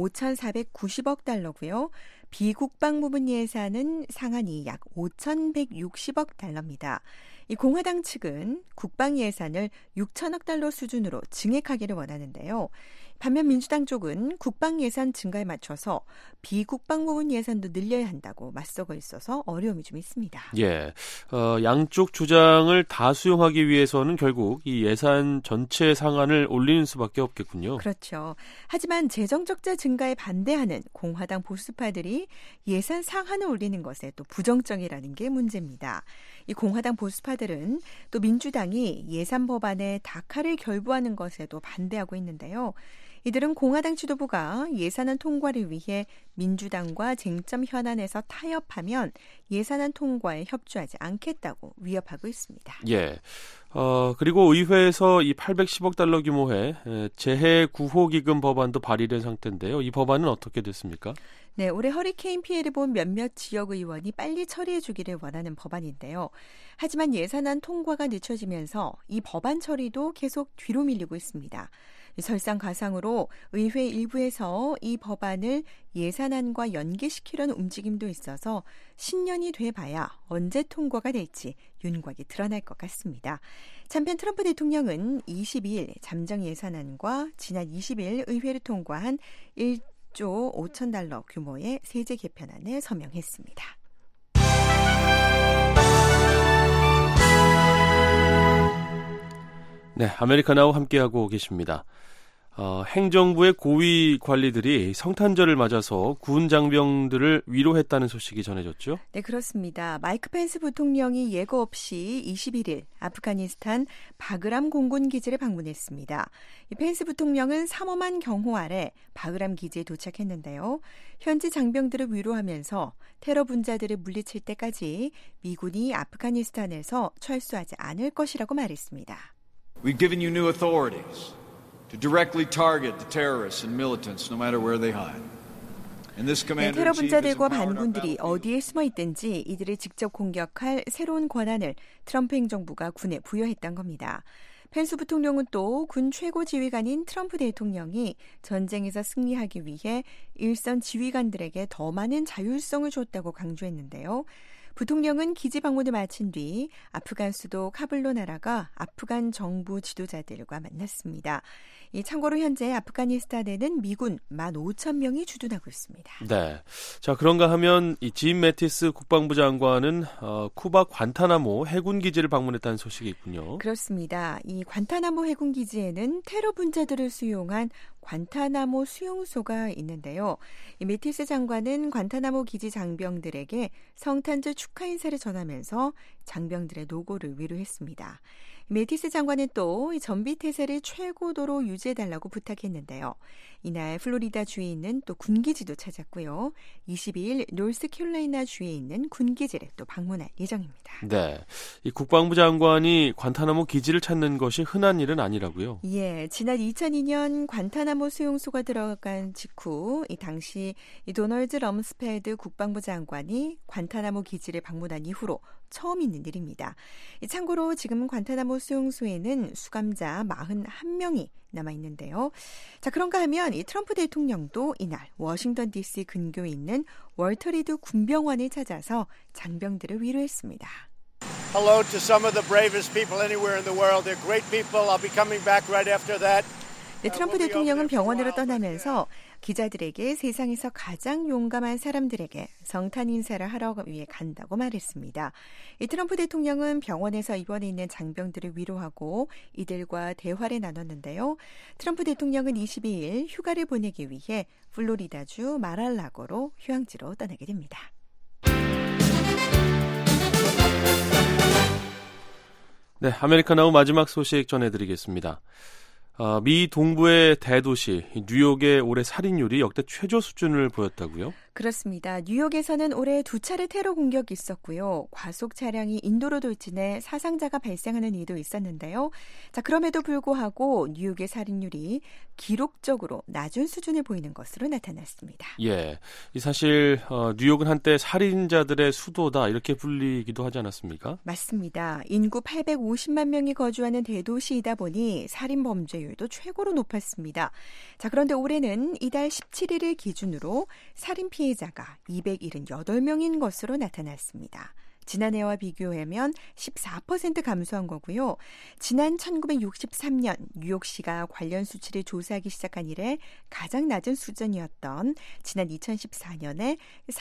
H: 오천사백구십억 달러고요. 비국방 부분 예산은 상한이 약 오천백육십억 달러입니다. 이 공화당 측은 국방 예산을 육천억 달러 수준으로 증액하기를 원하는데요. 반면 민주당 쪽은 국방 예산 증가에 맞춰서 비국방 부분 예산도 늘려야 한다고 맞서고 있어서 어려움이 좀 있습니다.
E: 예, 어, 양쪽 주장을 다 수용하기 위해서는 결국 이 예산 전체 상한을 올리는 수밖에 없겠군요.
H: 그렇죠. 하지만 재정 적자 증가에 반대하는 공화당 보수파들이 예산 상한을 올리는 것에 또 부정적이라는 게 문제입니다. 이 공화당 보수파들은 또 민주당이 예산 법안에 다카를 결부하는 것에도 반대하고 있는데요. 이들은 공화당 지도부가 예산안 통과를 위해 민주당과 쟁점 현안에서 타협하면 예산안 통과에 협조하지 않겠다고 위협하고 있습니다.
E: 예. 어, 그리고 의회에서 이 팔백십억 달러 규모의 재해 구호 기금 법안도 발의된 상태인데요. 이 법안은 어떻게 됐습니까?
H: 네, 올해 허리케인 피해를 본 몇몇 지역 의원이 빨리 처리해 주기를 원하는 법안인데요. 하지만 예산안 통과가 늦춰지면서 이 법안 처리도 계속 뒤로 밀리고 있습니다. 설상가상으로 의회 일부에서 이 법안을 예산안과 연계시키려는 움직임도 있어서 신년이 돼봐야 언제 통과가 될지 윤곽이 드러날 것 같습니다. 참편 트럼프 대통령은 이십이일 잠정 예산안과 지난 이십일 의회를 통과한 일조 오천 달러 규모의 세제 개편안을 서명했습니다.
E: 네, 아메리카나와 함께하고 계십니다. 어, 행정부의 고위 관리들이 성탄절을 맞아서 군 장병들을 위로했다는 소식이 전해졌죠?
H: 네, 그렇습니다. 마이크 펜스 부통령이 예고 없이 이십일일 아프가니스탄 바그람 공군 기지를 방문했습니다. 이 펜스 부통령은 삼엄한 경호 아래 바그람 기지에 도착했는데요. 현지 장병들을 위로하면서 테러 분자들을 물리칠 때까지 미군이 아프가니스탄에서 철수하지 않을 것이라고 말했습니다.
I: We've given you new authorities to directly target the terrorists and militants no matter where they hide.
H: 네, 테러 분자들과 반군들이 어디에 숨어 있든지 이들을 직접 공격할 새로운 권한을 트럼프 행정부가 군에 부여했던 겁니다. 펜스 부통령은 또 군 최고 지휘관인 트럼프 대통령이 전쟁에서 승리하기 위해 일선 지휘관들에게 더 많은 자율성을 줬다고 강조했는데요. 부통령은 기지 방문을 마친 뒤 아프간 수도 카불로 날아가 아프간 정부 지도자들과 만났습니다. 이 참고로 현재 아프가니스탄에는 미군 만 오천 명이 주둔하고 있습니다.
E: 네, 자 그런가 하면 이 짐 매티스 국방부 장관은 어, 쿠바 관타나모 해군 기지를 방문했다는 소식이 있군요.
H: 그렇습니다. 이 관타나모 해군 기지에는 테러 분자들을 수용한 관타나모 수용소가 있는데요. 이 매티스 장관은 관타나모 기지 장병들에게 성탄절 축하 인사를 전하면서 장병들의 노고를 위로했습니다. 매티스 장관은 또 전비 태세를 최고도로 유지해달라고 부탁했는데요. 이날 플로리다 주에 있는 또 군기지도 찾았고요. 이십이일 노스캐롤라이나 주에 있는 군기지를 또 방문할 예정입니다.
E: 네, 이 국방부 장관이 관타나모 기지를 찾는 것이 흔한 일은 아니라고요?
H: 예, 지난 이천이년 관타나모 수용소가 들어간 직후 이 당시 이 도널드 럼스펠드 국방부 장관이 관타나모 기지를 방문한 이후로 처음 있는 일입니다. 참고로 지금 관타나모 수용소에는 수감자 사십일 명이 남아있는데요. 자, 그런가 하면 이 트럼프 대통령도 이날 워싱턴 디씨 근교에 있는 월터 리드 군병원을 찾아서 장병들을 위로했습니다.
J: hello to some of the bravest people anywhere in the world. They're great people. I'll be coming back right after that.
H: 네, 트럼프 대통령은 병원으로 떠나면서 기자들에게 세상에서 가장 용감한 사람들에게 성탄 인사를 하러 위해 간다고 말했습니다. 이 트럼프 대통령은 병원에서 입원해 있는 장병들을 위로하고 이들과 대화를 나눴는데요. 트럼프 대통령은 이십이일 휴가를 보내기 위해 플로리다주 마랄라고로 휴양지로 떠나게 됩니다.
E: 네, 아메리카나우 마지막 소식 전해드리겠습니다. 어, 미 동부의 대도시 뉴욕의 올해 살인율이 역대 최저 수준을 보였다고요?
H: 그렇습니다. 뉴욕에서는 올해 두 차례 테러 공격이 있었고요. 과속 차량이 인도로 돌진해 사상자가 발생하는 일도 있었는데요. 자, 그럼에도 불구하고 뉴욕의 살인율이 기록적으로 낮은 수준을 보이는 것으로 나타났습니다.
E: 예, 이 사실 어, 뉴욕은 한때 살인자들의 수도다 이렇게 불리기도 하지 않았습니까?
H: 맞습니다. 인구 팔백오십만 명이 거주하는 대도시이다 보니 살인 범죄율도 최고로 높았습니다. 자, 그런데 올해는 이달 십칠일을 기준으로 살인 피해 피해자가 이백칠십팔 명인 것으로 나타났습니다. 지난해와 비교하면 십사 퍼센트 감소한 거고요. 지난 천구백육십삼 년 뉴욕시가 관련 수치를 조사하기 시작한 이래 가장 낮은 수준이었던 지난 이천십사 년에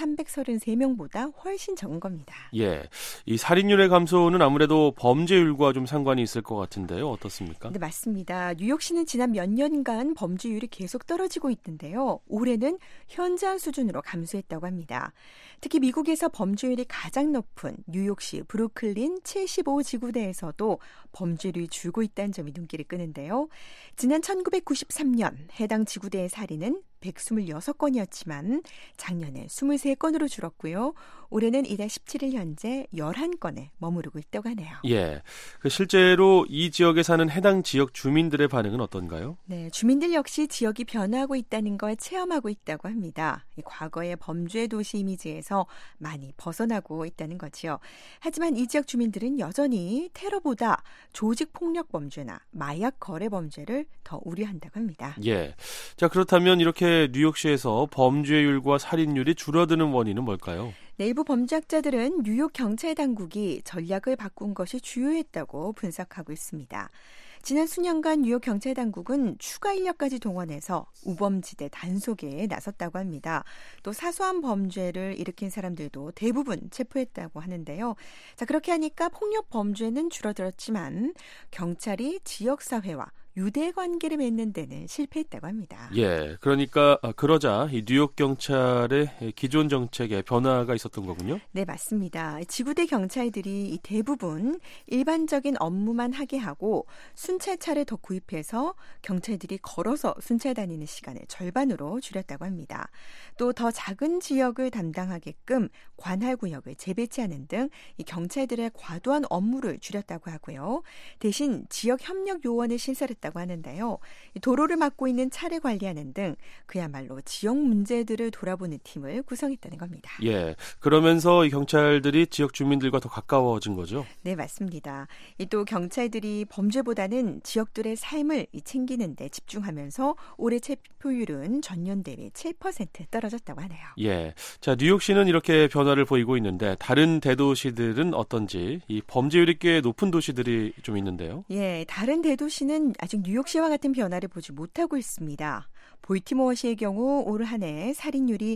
H: 삼백삼십삼 명보다 훨씬 적은 겁니다.
E: 예, 이 살인율의 감소는 아무래도 범죄율과 좀 상관이 있을 것 같은데요. 어떻습니까?
H: 네, 맞습니다. 뉴욕시는 지난 몇 년간 범죄율이 계속 떨어지고 있는데요. 올해는 현저한 수준으로 감소했다고 합니다. 특히 미국에서 범죄율이 가장 높은 뉴욕시 브루클린 칠십오 지구대에서도 범죄율이 줄고 있다는 점이 눈길을 끄는데요. 지난 천구백구십삼 년 해당 지구대의 살인은 백이십육 건이었지만 작년에 이십삼 건으로 줄었고요. 올해는 이달 십칠일 현재 열한 건에 머무르고 있다고 하네요.
E: 예, 그 실제로 이 지역에 사는 해당 지역 주민들의 반응은 어떤가요?
H: 네, 주민들 역시 지역이 변화하고 있다는 걸 체험하고 있다고 합니다. 과거의 범죄 도시 이미지에서 많이 벗어나고 있다는 거지요. 하지만 이 지역 주민들은 여전히 테러보다 조직 폭력 범죄나 마약 거래 범죄를 더 우려한다고 합니다.
E: 예, 자 그렇다면 이렇게 뉴욕시에서 범죄율과 살인율이 줄어드는 원인은 뭘까요?
H: 네, 일부 범죄학자들은 뉴욕 경찰 당국이 전략을 바꾼 것이 주요했다고 분석하고 있습니다. 지난 수년간 뉴욕 경찰 당국은 추가 인력까지 동원해서 우범지대 단속에 나섰다고 합니다. 또 사소한 범죄를 일으킨 사람들도 대부분 체포했다고 하는데요. 자, 그렇게 하니까 폭력 범죄는 줄어들었지만 경찰이 지역사회와 유대 관계를 맺는 데는 실패했다고 합니다.
E: 예, 그러니까 그러자 이 뉴욕 경찰의 기존 정책에 변화가 있었던 거군요.
H: 네, 맞습니다. 지구대 경찰들이 이 대부분 일반적인 업무만 하게 하고 순찰차를 더 구입해서 경찰들이 걸어서 순찰 다니는 시간을 절반으로 줄였다고 합니다. 또 더 작은 지역을 담당하게끔 관할 구역을 재배치하는 등 이 경찰들의 과도한 업무를 줄였다고 하고요. 대신 지역 협력 요원을 신설했다고 하는데요. 도로를 막고 있는 차를 관리하는 등 그야말로 지역 문제들을 돌아보는 팀을 구성했다는 겁니다.
E: 예, 그러면서 이 경찰들이 지역 주민들과 더 가까워진 거죠?
H: 네, 맞습니다. 또 경찰들이 범죄보다는 지역들의 삶을 챙기는 데 집중하면서 올해 체포율은 전년 대비 칠 퍼센트 떨어졌다고 하네요.
E: 예, 자 뉴욕시는 이렇게 변화를 보이고 있는데 다른 대도시들은 어떤지 이 범죄율이 꽤 높은 도시들이 좀 있는데요.
H: 예, 다른 대도시는 아직 뉴욕시와 같은 변화를 보지 못하고 있습니다. 볼티모어시의 경우 올 한 해 살인율이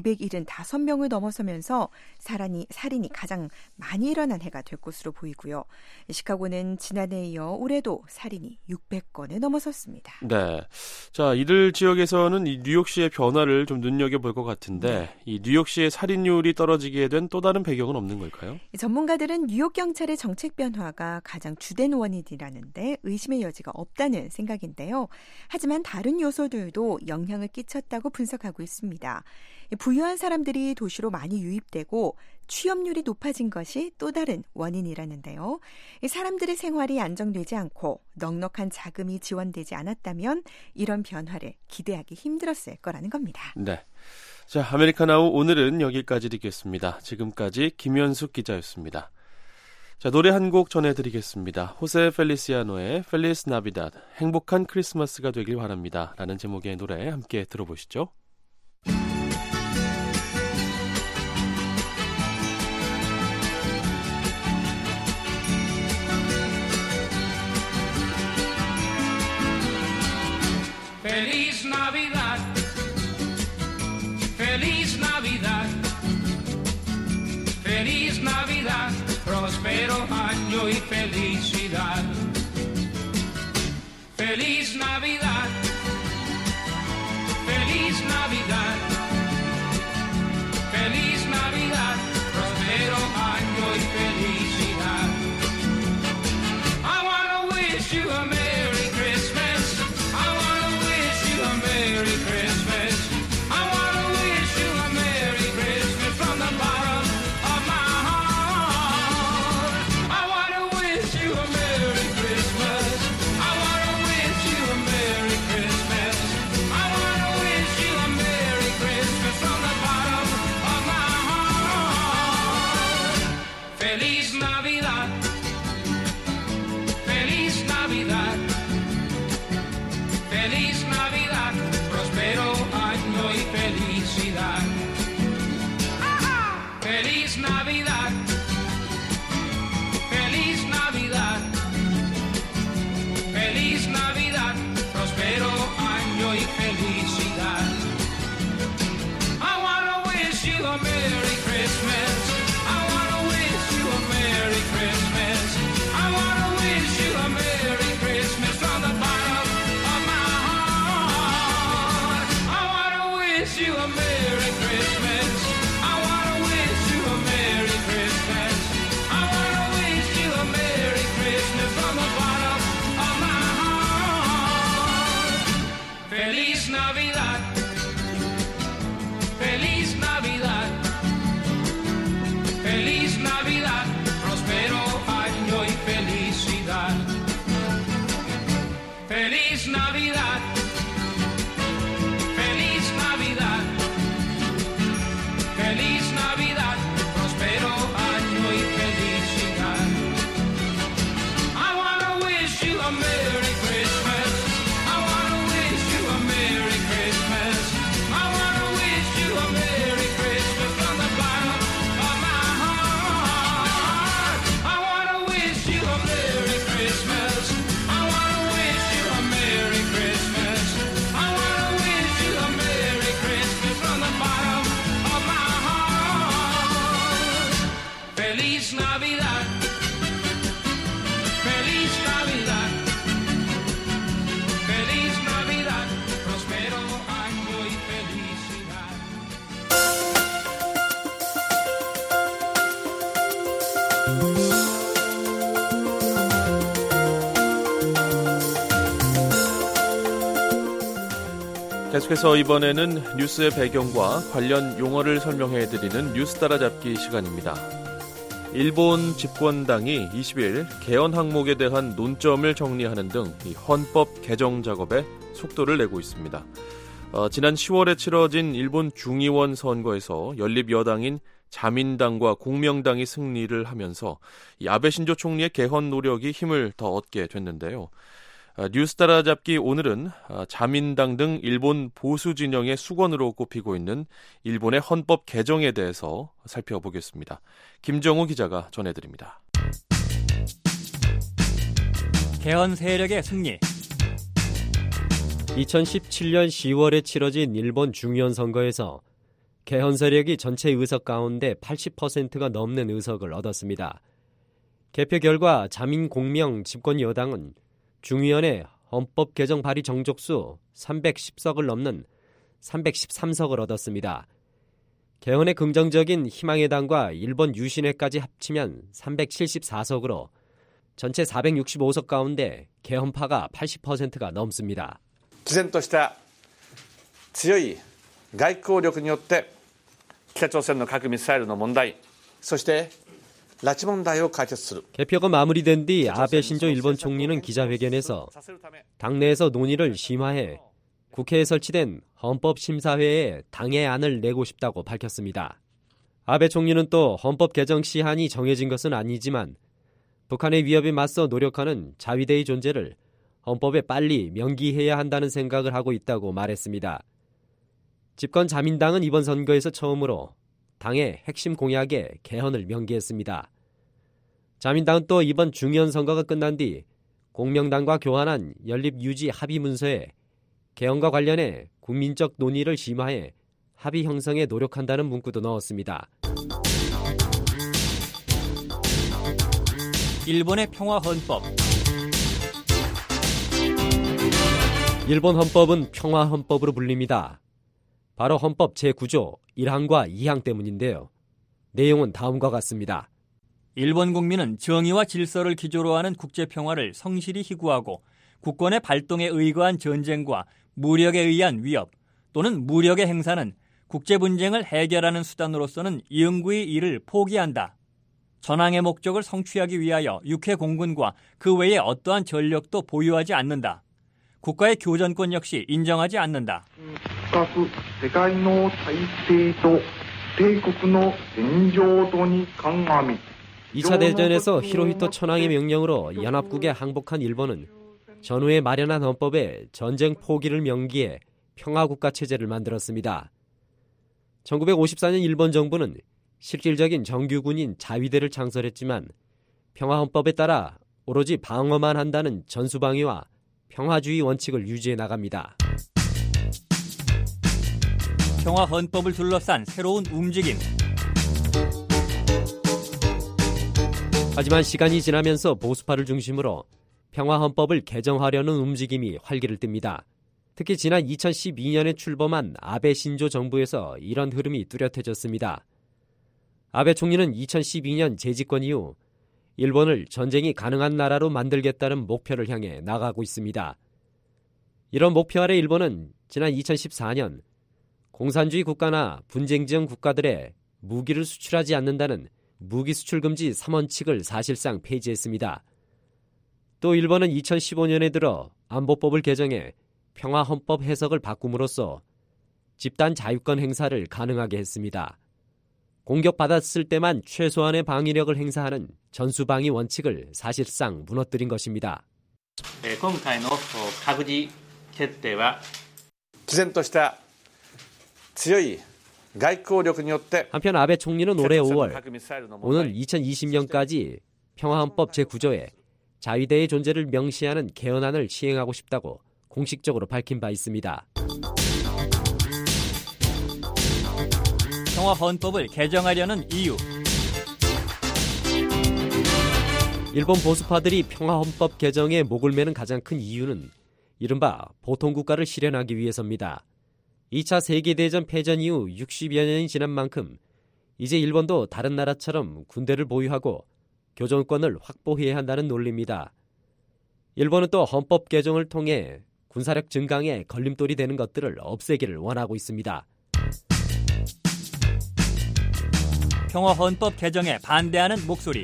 H: 이백칠십오 명을 넘어서면서 살인이, 살인이 가장 많이 일어난 해가 될 것으로 보이고요. 시카고는 지난해에 이어 올해도 살인이 육백 건을 넘어섰습니다.
E: 네, 자 이들 지역에서는 이 뉴욕시의 변화를 좀 눈여겨볼 것 같은데 네. 이 뉴욕시의 살인율이 떨어지게 된 또 다른 배경은 없는 걸까요?
H: 전문가들은 뉴욕 경찰의 정책 변화가 가장 주된 원인이라는데 의심의 여지가 없다는 생각인데요. 하지만 다른 요소들도 영향을 끼쳤다고 분석하고 있습니다. 부유한 사람들이 도시로 많이 유입되고 취업률이 높아진 것이 또 다른 원인이라는데요. 사람들의 생활이 안정되지 않고 넉넉한 자금이 지원되지 않았다면 이런 변화를 기대하기 힘들었을 거라는 겁니다.
E: 네, 자 아메리카나우 오늘은 여기까지 듣겠습니다. 지금까지 김현숙 기자였습니다. 자, 노래 한 곡 전해드리겠습니다. 호세 펠리시아노의 펠리스 나비다드, 행복한 크리스마스가 되길 바랍니다. 라는 제목의 노래 함께 들어보시죠.
K: Navidad, próspero año y felicidad. Feliz Navidad, feliz Navidad, feliz Navidad, próspero año y felicidad. I wanna wish you a Merry Christmas. I wanna wish you a Merry Christmas. I wanna wish you a Merry Christmas from the bottom of my heart. I wanna wish you a Merry Christmas. I wanna wish you a Merry Christmas. I wanna wish you a Merry Christmas from the bottom of my heart. Feliz Navidad. Feliz Navidad. Feliz Navidad. Próspero año y felicidad. Feliz Navidad. Feliz Navidad. Feliz Navidad. Próspero año y felicidad. I wanna wish you a Merry Christmas. I wanna wish you a Merry Christmas. I wanna wish you a Merry Christmas from the bottom of my heart. I wanna wish you a Merry Christmas. I wanna wish you a Merry Christmas. I wanna wish you a Merry Christmas from the bottom of my heart. Feliz Navidad. Feliz Navidad. Feliz Navidad. Próspero año y felicidad. Feliz Navidad. Feliz Navidad. Feliz Navidad. Próspero año y felicidad. I wanna wish you a Merry Christmas. I wanna wish you a Merry Christmas. I wanna wish you a Merry Christmas from the bottom of my heart. I wanna wish you a Merry Christmas. I wanna wish you a Merry Christmas. I wanna wish you a Merry Christmas from the bottom of my heart. Feliz Navidad. Feliz Navidad. Feliz Navidad. Próspero año y felicidad.
E: 계속해서 이번에는 뉴스의 배경과 관련 용어를 설명해드리는 뉴스 따라잡기 시간입니다. 일본 집권당이 이십 일 개헌 항목에 대한 논점을 정리하는 등 이 헌법 개정 작업에 속도를 내고 있습니다. 어, 지난 시월에 치러진 일본 중의원 선거에서 연립 여당인 자민당과 공명당이 승리를 하면서 이 아베 신조 총리의 개헌 노력이 힘을 더 얻게 됐는데요. 뉴스 따라잡기 오늘은 자민당 등 일본 보수 진영의 수건으로 꼽히고 있는 일본의 헌법 개정에 대해서 살펴보겠습니다. 김정우 기자가 전해드립니다.
F: 개헌 세력의 승리.
L: 이천십칠 년 시월에 치러진 일본 중의원 선거에서 개헌 세력이 전체 의석 가운데 팔십 퍼센트가 넘는 의석을 얻었습니다. 개표 결과 자민 공명 집권 여당은 중의원의 헌법 개정 발의 정족수 삼백십 석을 넘는 삼백십삼 석을 얻었습니다. 개헌에 긍정적인 희망의 당과 일본 유신회까지 합치면 삼백칠십사 석으로 전체 사백육십오 석 가운데 개헌파가 팔십 퍼센트가 넘습니다.
M: 毅然とした強い外交力によって北朝鮮の核ミサイルの問題、そして拉致問題を解決する。
L: 개표가 마무리된 뒤 아베 신조 일본 총리는 기자회견에서 당내에서 논의를 심화해 국회에 설치된 헌법심사회에 당의 안을 내고 싶다고 밝혔습니다. 아베 총리는 또 헌법 개정 시한이 정해진 것은 아니지만 북한의 위협에 맞서 노력하는 자위대의 존재를 헌법에 빨리 명기해야 한다는 생각을 하고 있다고 말했습니다. 집권 자민당은 이번 선거에서 처음으로 당의 핵심 공약에 개헌을 명기했습니다. 자민당은 또 이번 중의원 선거가 끝난 뒤 공명당과 교환한 연립 유지 합의 문서에 개헌과 관련해 국민적 논의를 심화해 합의 형성에 노력한다는 문구도 넣었습니다.
F: 일본의 평화헌법.
L: 일본 헌법은 평화헌법으로 불립니다. 바로 헌법 제구조 일 항과 이 항 때문인데요. 내용은 다음과 같습니다.
F: 일본 국민은 정의와 질서를 기조로 하는 국제평화를 성실히 희구하고 국권의 발동에 의거한 전쟁과 무력에 의한 위협 또는 무력의 행사는 국제분쟁을 해결하는 수단으로서는 영구히 이를 포기한다. 전항의 목적을 성취하기 위하여 육해 공군과 그 외에 어떠한 전력도 보유하지 않는다. 국가의 교전권 역시 인정하지 않는다.
L: 이 차 대전에서 히로히토 천황의 명령으로 연합국에 항복한 일본은 전후에 마련한 헌법에 전쟁 포기를 명기해 평화국가 체제를 만들었습니다. 천구백오십사 년 일본 정부는 실질적인 정규군인 자위대를 창설했지만 평화헌법에 따라 오로지 방어만 한다는 전수방위와 평화주의 원칙을 유지해 나갑니다.
F: 평화헌법을 둘러싼 새로운 움직임.
L: 하지만 시간이 지나면서 보수파를 중심으로 평화헌법을 개정하려는 움직임이 활기를 띱니다. 특히 지난 이천십이 년에 출범한 아베 신조 정부에서 이런 흐름이 뚜렷해졌습니다. 아베 총리는 이천십이 년 재집권 이후 일본을 전쟁이 가능한 나라로 만들겠다는 목표를 향해 나가고 있습니다. 이런 목표 아래 일본은 지난 이천십사 년 공산주의 국가나 분쟁 지역 국가들에 무기를 수출하지 않는다는 무기 수출 금지 삼 원칙을 사실상 폐지했습니다. 또 일본은 이천십오 년에 들어 안보법을 개정해 평화헌법 해석을 바꿈으로써 집단 자유권 행사를 가능하게 했습니다. 공격받았을 때만 최소한의 방위력을 행사하는 전수방위 원칙을 사실상 무너뜨린 것입니다.
M: 今回の閣議決定は毅然とした強い外交力によって
L: 한편 아베 총리는 올해 오월 오는 이천이십 년까지 평화헌법 제구조에 자위대의 존재를 명시하는 개헌안을 시행하고 싶다고 공식적으로 밝힌 바 있습니다.
F: 평화헌법을 개정하려는 이유.
L: 일본 보수파들이 평화헌법 개정에 목을 매는 가장 큰 이유는 이른바 보통국가를 실현하기 위해서입니다. 이 차 세계대전 패전 이후 육십여 년이 지난 만큼 이제 일본도 다른 나라처럼 군대를 보유하고 교전권을 확보해야 한다는 논리입니다. 일본은 또 헌법 개정을 통해 군사력 증강에 걸림돌이 되는 것들을 없애기를 원하고 있습니다.
F: 평화헌법 개정에 반대하는 목소리.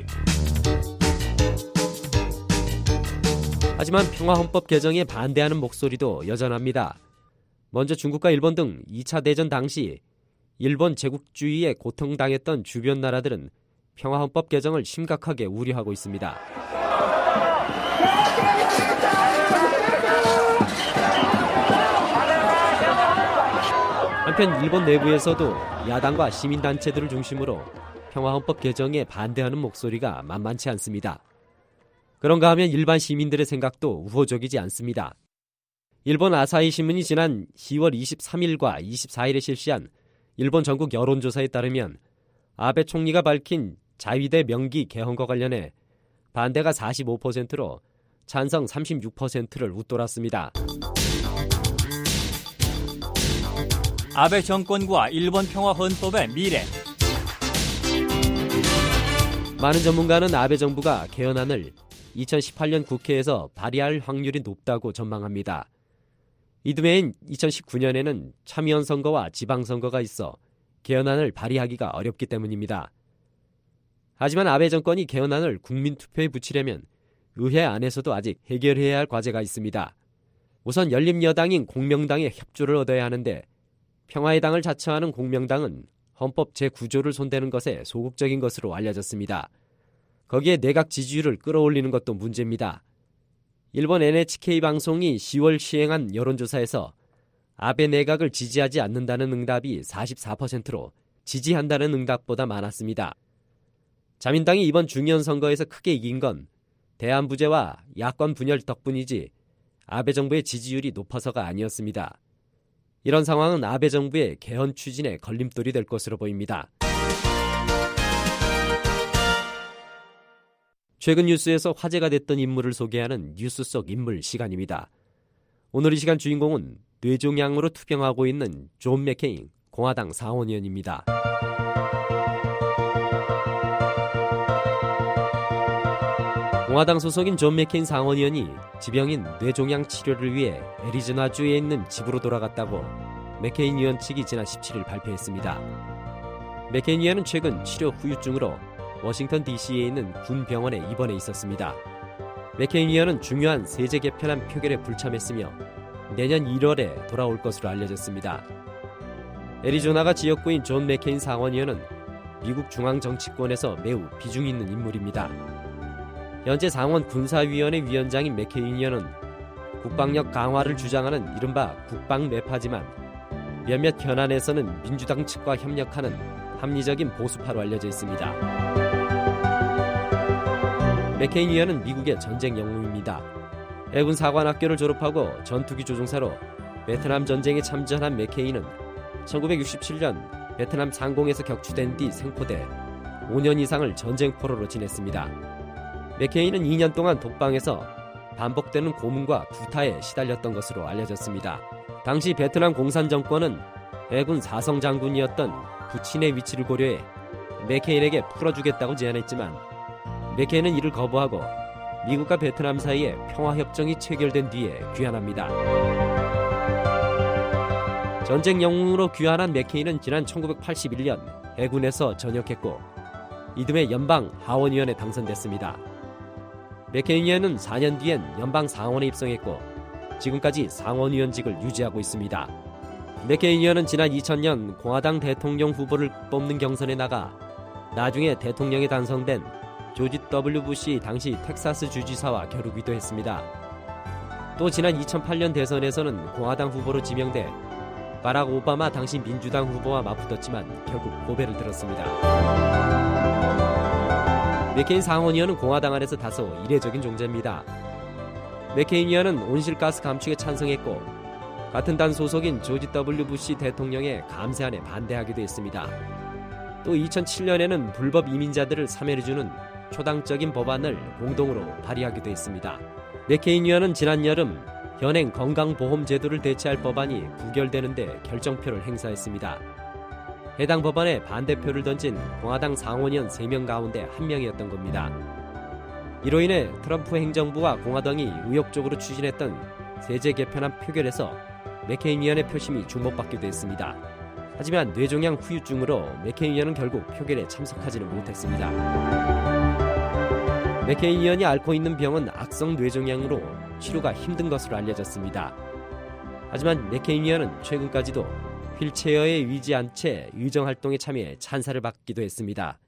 L: 하지만 평화헌법 개정에 반대하는 목소리도 여전합니다. 먼저 중국과 일본 등 이 차 대전 당시 일본 제국주의에 고통당했던 주변 나라들은 평화헌법 개정을 심각하게 우려하고 있습니다. 한편 일본 내부에서도 야당과 시민단체들을 중심으로 평화헌법 개정에 반대하는 목소리가 만만치 않습니다. 그런가 하면 일반 시민들의 생각도 우호적이지 않습니다. 일본 아사히 신문이 지난 시월 이십삼일과 이십사일에 실시한 일본 전국 여론조사에 따르면 아베 총리가 밝힌 자위대 명기 개헌과 관련해 반대가 사십오 퍼센트로 찬성 삼십육 퍼센트를 웃돌았습니다.
F: 아베 정권과 일본 평화헌법의 미래.
L: 많은 전문가는 아베 정부가 개헌안을 이천십팔 년 국회에서 발의할 확률이 높다고 전망합니다. 이듬해인 이천십구 년에는 참의원 선거와 지방선거가 있어 개헌안을 발의하기가 어렵기 때문입니다. 하지만 아베 정권이 개헌안을 국민투표에 붙이려면 의회 안에서도 아직 해결해야 할 과제가 있습니다. 우선 열린여당인 공명당의 협조를 얻어야 하는데 평화의 당을 자처하는 공명당은 헌법 제구조를 손대는 것에 소극적인 것으로 알려졌습니다. 거기에 내각 지지율을 끌어올리는 것도 문제입니다. 일본 엔에이치케이 방송이 시월 시행한 여론조사에서 아베 내각을 지지하지 않는다는 응답이 사십사 퍼센트로 지지한다는 응답보다 많았습니다. 자민당이 이번 중의원 선거에서 크게 이긴 건 대안부재와 야권 분열 덕분이지 아베 정부의 지지율이 높아서가 아니었습니다. 이런 상황은 아베 정부의 개헌 추진에 걸림돌이 될 것으로 보입니다. 최근 뉴스에서 화제가 됐던 인물을 소개하는 뉴스 속 인물 시간입니다. 오늘 이 시간 주인공은 뇌종양으로 투병하고 있는 존 맥케인 공화당 상원의원입니다. 공화당 소속인 존 맥케인 상원의원이 지병인 뇌종양 치료를 위해 애리조나주에 있는 집으로 돌아갔다고 맥케인 의원 측이 지난 십칠 일 발표했습니다. 맥케인 의원은 최근 치료 후유증으로 워싱턴 디씨에 있는 군 병원에 입원해 있었습니다. 맥케인 의원은 중요한 세제 개편안 표결에 불참했으며 내년 일월에 돌아올 것으로 알려졌습니다. 애리조나가 지역구인 존 맥케인 상원의원은 미국 중앙정치권에서 매우 비중 있는 인물입니다. 현재 상원 군사위원회 위원장인 맥케인 의원은 국방력 강화를 주장하는 이른바 국방매파지만 몇몇 현안에서는 민주당 측과 협력하는 합리적인 보수파로 알려져 있습니다. 맥케인 의원은 미국의 전쟁 영웅입니다. 해군 사관학교를 졸업하고 전투기 조종사로 베트남 전쟁에 참전한 맥케인은 천구백육십칠 년 베트남 상공에서 격추된 뒤 생포돼 오 년 이상을 전쟁 포로로 지냈습니다. 맥케인은 이 년 동안 독방에서 반복되는 고문과 구타에 시달렸던 것으로 알려졌습니다. 당시 베트남 공산정권은 해군 사성 장군이었던 부친의 위치를 고려해 맥케인에게 풀어주겠다고 제안했지만 맥케인은 이를 거부하고 미국과 베트남 사이에 평화협정이 체결된 뒤에 귀환합니다. 전쟁 영웅으로 귀환한 맥케인은 지난 천구백팔십일 년 해군에서 전역했고 이듬해 연방 하원의원에 당선됐습니다. 맥케인 의원은 사 년 뒤엔 연방 상원에 입성했고 지금까지 상원의원직을 유지하고 있습니다. 맥케인 의원은 지난 이천 년 공화당 대통령 후보를 뽑는 경선에 나가 나중에 대통령에 당선된 조지 더블유 부시 당시 텍사스 주지사와 겨루기도 했습니다. 또 지난 이천팔 년 대선에서는 공화당 후보로 지명돼 바락 오바마 당시 민주당 후보와 맞붙었지만 결국 고배를 들었습니다. 맥케인 상원의원은 공화당 안에서 다소 이례적인 존재입니다. 맥케인 의원은 온실가스 감축에 찬성했고 같은 당 소속인 조지 더블유 부시 대통령의 감세안에 반대하기도 했습니다. 또 이천칠 년에는 불법 이민자들을 사면해주는 초당적인 법안을 공동으로 발의하기도 했습니다. 맥케인 의원은 지난 여름 현행 건강보험제도를 대체할 법안이 부결되는데 결정표를 행사했습니다. 해당 법안에 반대표를 던진 공화당 상원의원 세 명 가운데 한 명이었던 겁니다. 이로 인해 트럼프 행정부와 공화당이 의욕적으로 추진했던 세제 개편안 표결에서 맥케인 의원의 표심이 주목받기도 했습니다. 하지만 뇌종양 후유증으로 맥케인 의원은 결국 표결에 참석하지는 못했습니다. 맥케인 의원이 앓고 있는 병은 악성 뇌종양으로 치료가 힘든 것으로 알려졌습니다. 하지만 맥케인 의원은 최근까지도 휠체어에 위지한 채 의정활동에 참여해 찬사를 받기도 했습니다.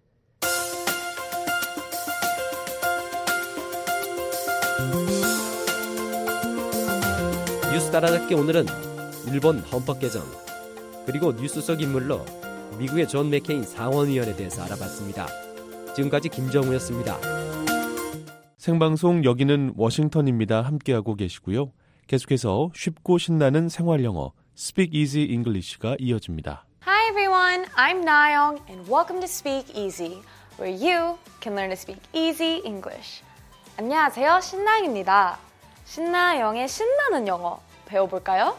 L: 뉴스 따라잡기 오늘은 일본 헌법 개정 그리고 뉴스 속 인물로 미국의 존 맥케인 상원의원에 대해서 알아봤습니다. 지금까지 김정우였습니다.
E: 생방송 여기는 워싱턴입니다. 함께하고 계시고요. 계속해서 쉽고 신나는 생활영어 Speak Easy English가 이어집니다.
N: Hi everyone, I'm Nayoung and welcome to Speak Easy, where you can learn to speak easy English. 안녕하세요, 신나영입니다. 신나영의 신나는 영어 배워볼까요?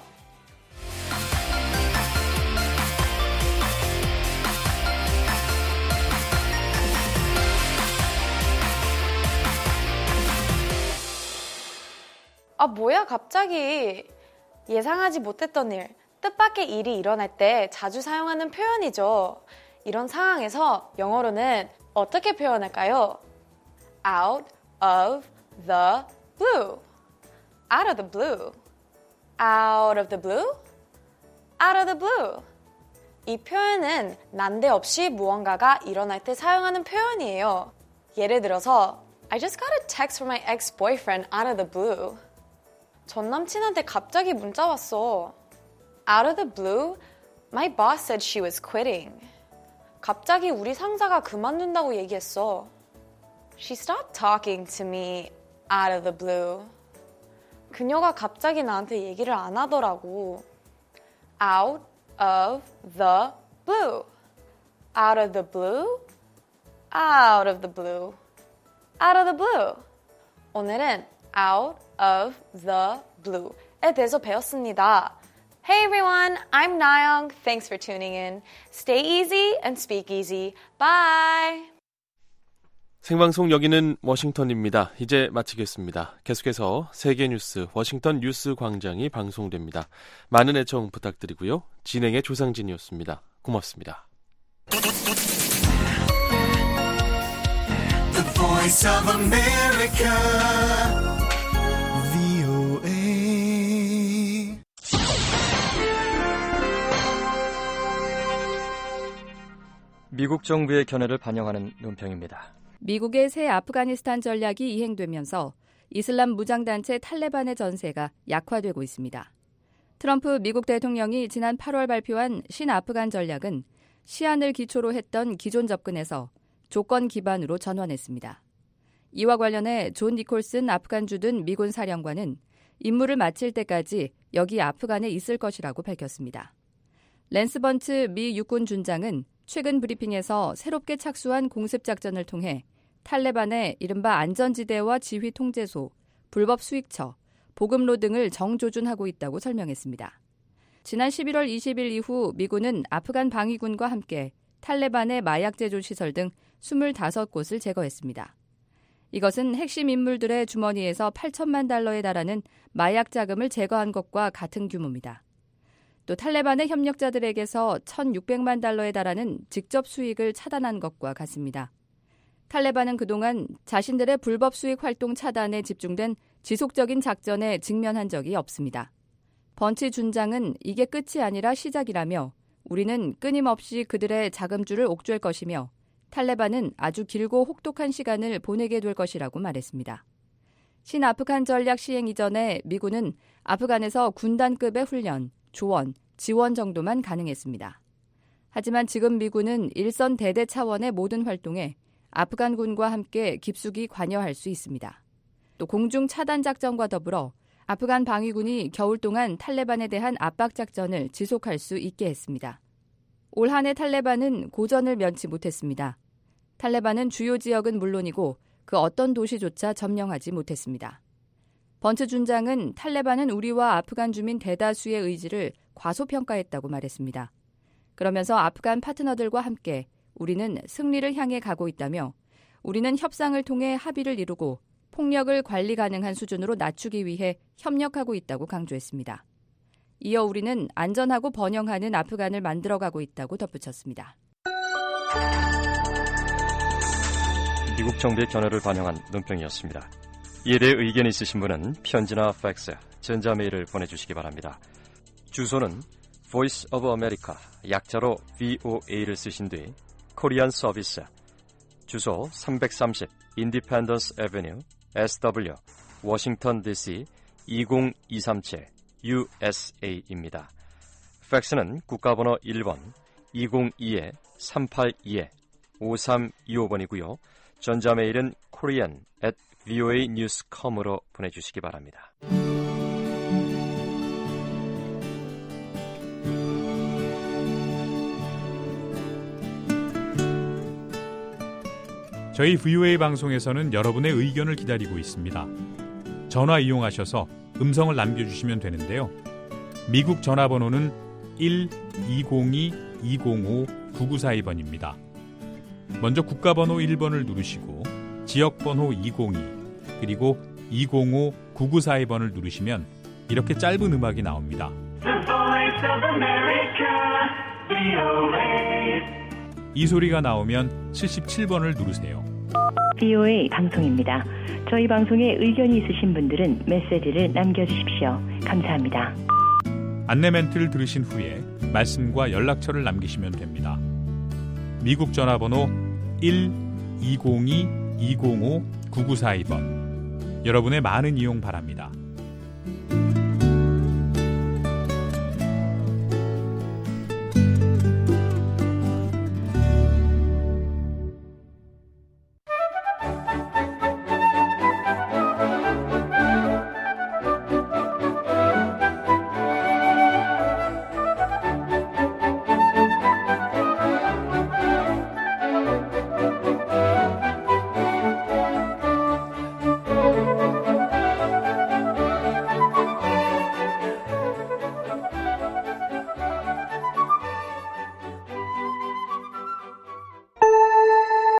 N: 아, 뭐야 갑자기. 예상하지 못했던 일, 뜻밖의 일이 일어날 때 자주 사용하는 표현이죠. 이런 상황에서 영어로는 어떻게 표현할까요? Out of the blue. Out of the blue. Out of the blue. Out of the blue. 이 표현은 난데없이 무언가가 일어날 때 사용하는 표현이에요. 예를 들어서 I just got a text from my ex-boyfriend out of the blue. 전 남친한테 갑자기 문자 왔어. Out of the blue, my boss said she was quitting. 갑자기 우리 상사가 그만둔다고 얘기했어. She stopped talking to me out of the blue. 그녀가 갑자기 나한테 얘기를 안 하더라고. Out of the blue. Out of the blue. Out of the blue. out of the blue. 오늘은 out of the blue에 대해서 배웠습니다. Hey everyone, I'm Nayoung. Thanks for tuning in. Stay easy and speak easy. Bye.
E: 생방송 여기는 워싱턴입니다. 이제 마치겠습니다. 계속해서 세계뉴스 워싱턴 뉴스 광장이 방송됩니다. 많은 애청 부탁드리고요. 진행의 조상진이었습니다. 고맙습니다.
B: The Voice of America, 브이오에이.
O: 미국 정부의 견해를 반영하는 논평입니다.
P: 미국의 새 아프가니스탄 전략이 이행되면서 이슬람 무장단체 탈레반의 전세가 약화되고 있습니다. 트럼프 미국 대통령이 지난 팔월 발표한 신아프간 전략은 시안을 기초로 했던 기존 접근에서 조건 기반으로 전환했습니다. 이와 관련해 존 니콜슨 아프간 주둔 미군 사령관은 임무를 마칠 때까지 여기 아프간에 있을 것이라고 밝혔습니다. 랜스 번트 미 육군 준장은 최근 브리핑에서 새롭게 착수한 공습작전을 통해 탈레반의 이른바 안전지대와 지휘통제소, 불법 수익처, 보급로 등을 정조준하고 있다고 설명했습니다. 지난 십일월 이십일 이후 미군은 아프간 방위군과 함께 탈레반의 마약 제조 시설 등 스물다섯 곳을 제거했습니다. 이것은 핵심 인물들의 주머니에서 팔천만 달러에 달하는 마약 자금을 제거한 것과 같은 규모입니다. 또 탈레반의 협력자들에게서 천육백만 달러에 달하는 직접 수익을 차단한 것과 같습니다. 탈레반은 그동안 자신들의 불법 수익 활동 차단에 집중된 지속적인 작전에 직면한 적이 없습니다. 번치 준장은 이게 끝이 아니라 시작이라며 우리는 끊임없이 그들의 자금줄을 옥죄할 것이며 탈레반은 아주 길고 혹독한 시간을 보내게 될 것이라고 말했습니다. 신아프간 전략 시행 이전에 미군은 아프간에서 군단급의 훈련, 조언, 지원 정도만 가능했습니다. 하지만 지금 미군은 일선 대대 차원의 모든 활동에 아프간군과 함께 깊숙이 관여할 수 있습니다. 또 공중 차단 작전과 더불어 아프간 방위군이 겨울 동안 탈레반에 대한 압박 작전을 지속할 수 있게 했습니다. 올 한 해 탈레반은 고전을 면치 못했습니다. 탈레반은 주요 지역은 물론이고 그 어떤 도시조차 점령하지 못했습니다. 번트 준장은 탈레반은 우리와 아프간 주민 대다수의 의지를 과소평가했다고 말했습니다. 그러면서 아프간 파트너들과 함께 우리는 승리를 향해 가고 있다며 우리는 협상을 통해 합의를 이루고 폭력을 관리 가능한 수준으로 낮추기 위해 협력하고 있다고 강조했습니다. 이어 우리는 안전하고 번영하는 아프간을 만들어가고 있다고 덧붙였습니다.
O: 미국 정부의 견해를 반영한 논평이었습니다. 이에 대해 의견이 있으신 분은 편지나 팩스, 전자메일을 보내주시기 바랍니다. 주소는 Voice of America, 약자로 브이오에이를 쓰신 뒤 코리안 서비스, 주소 삼백삼십 Independence Avenue, 에스더블유, 워싱턴 디씨 이공이삼칠 유에스에이입니다. 팩스는 국가번호 일 번 이공이 삼팔이 오삼이오 번이고요. 전자메일은 korean at voanews dot com으로 보내주시기 바랍니다.
Q: 저희 브이오에이 방송에서는 여러분의 의견을 기다리고 있습니다. 전화 이용하셔서 음성을 남겨주시면 되는데요. 미국 전화번호는 일 이공이 이공오 구구사이 번입니다. 먼저 국가번호 일 번을 누르시고 지역번호 이공이 그리고 이공오 구구사이 번을 누르시면 이렇게 짧은 음악이 나옵니다.
K: The Voice of America, 브이오에이.
Q: 이 소리가 나오면 칠십칠 번을 누르세요.
R: 브이오에이 방송입니다. 저희 방송에 의견이 있으신 분들은 메시지를 남겨주십시오. 감사합니다.
Q: 안내 멘트를 들으신 후에 말씀과 연락처를 남기시면 됩니다. 미국 전화번호 일 이공이 이공오 구구사이 번. 여러분의 많은 이용 바랍니다.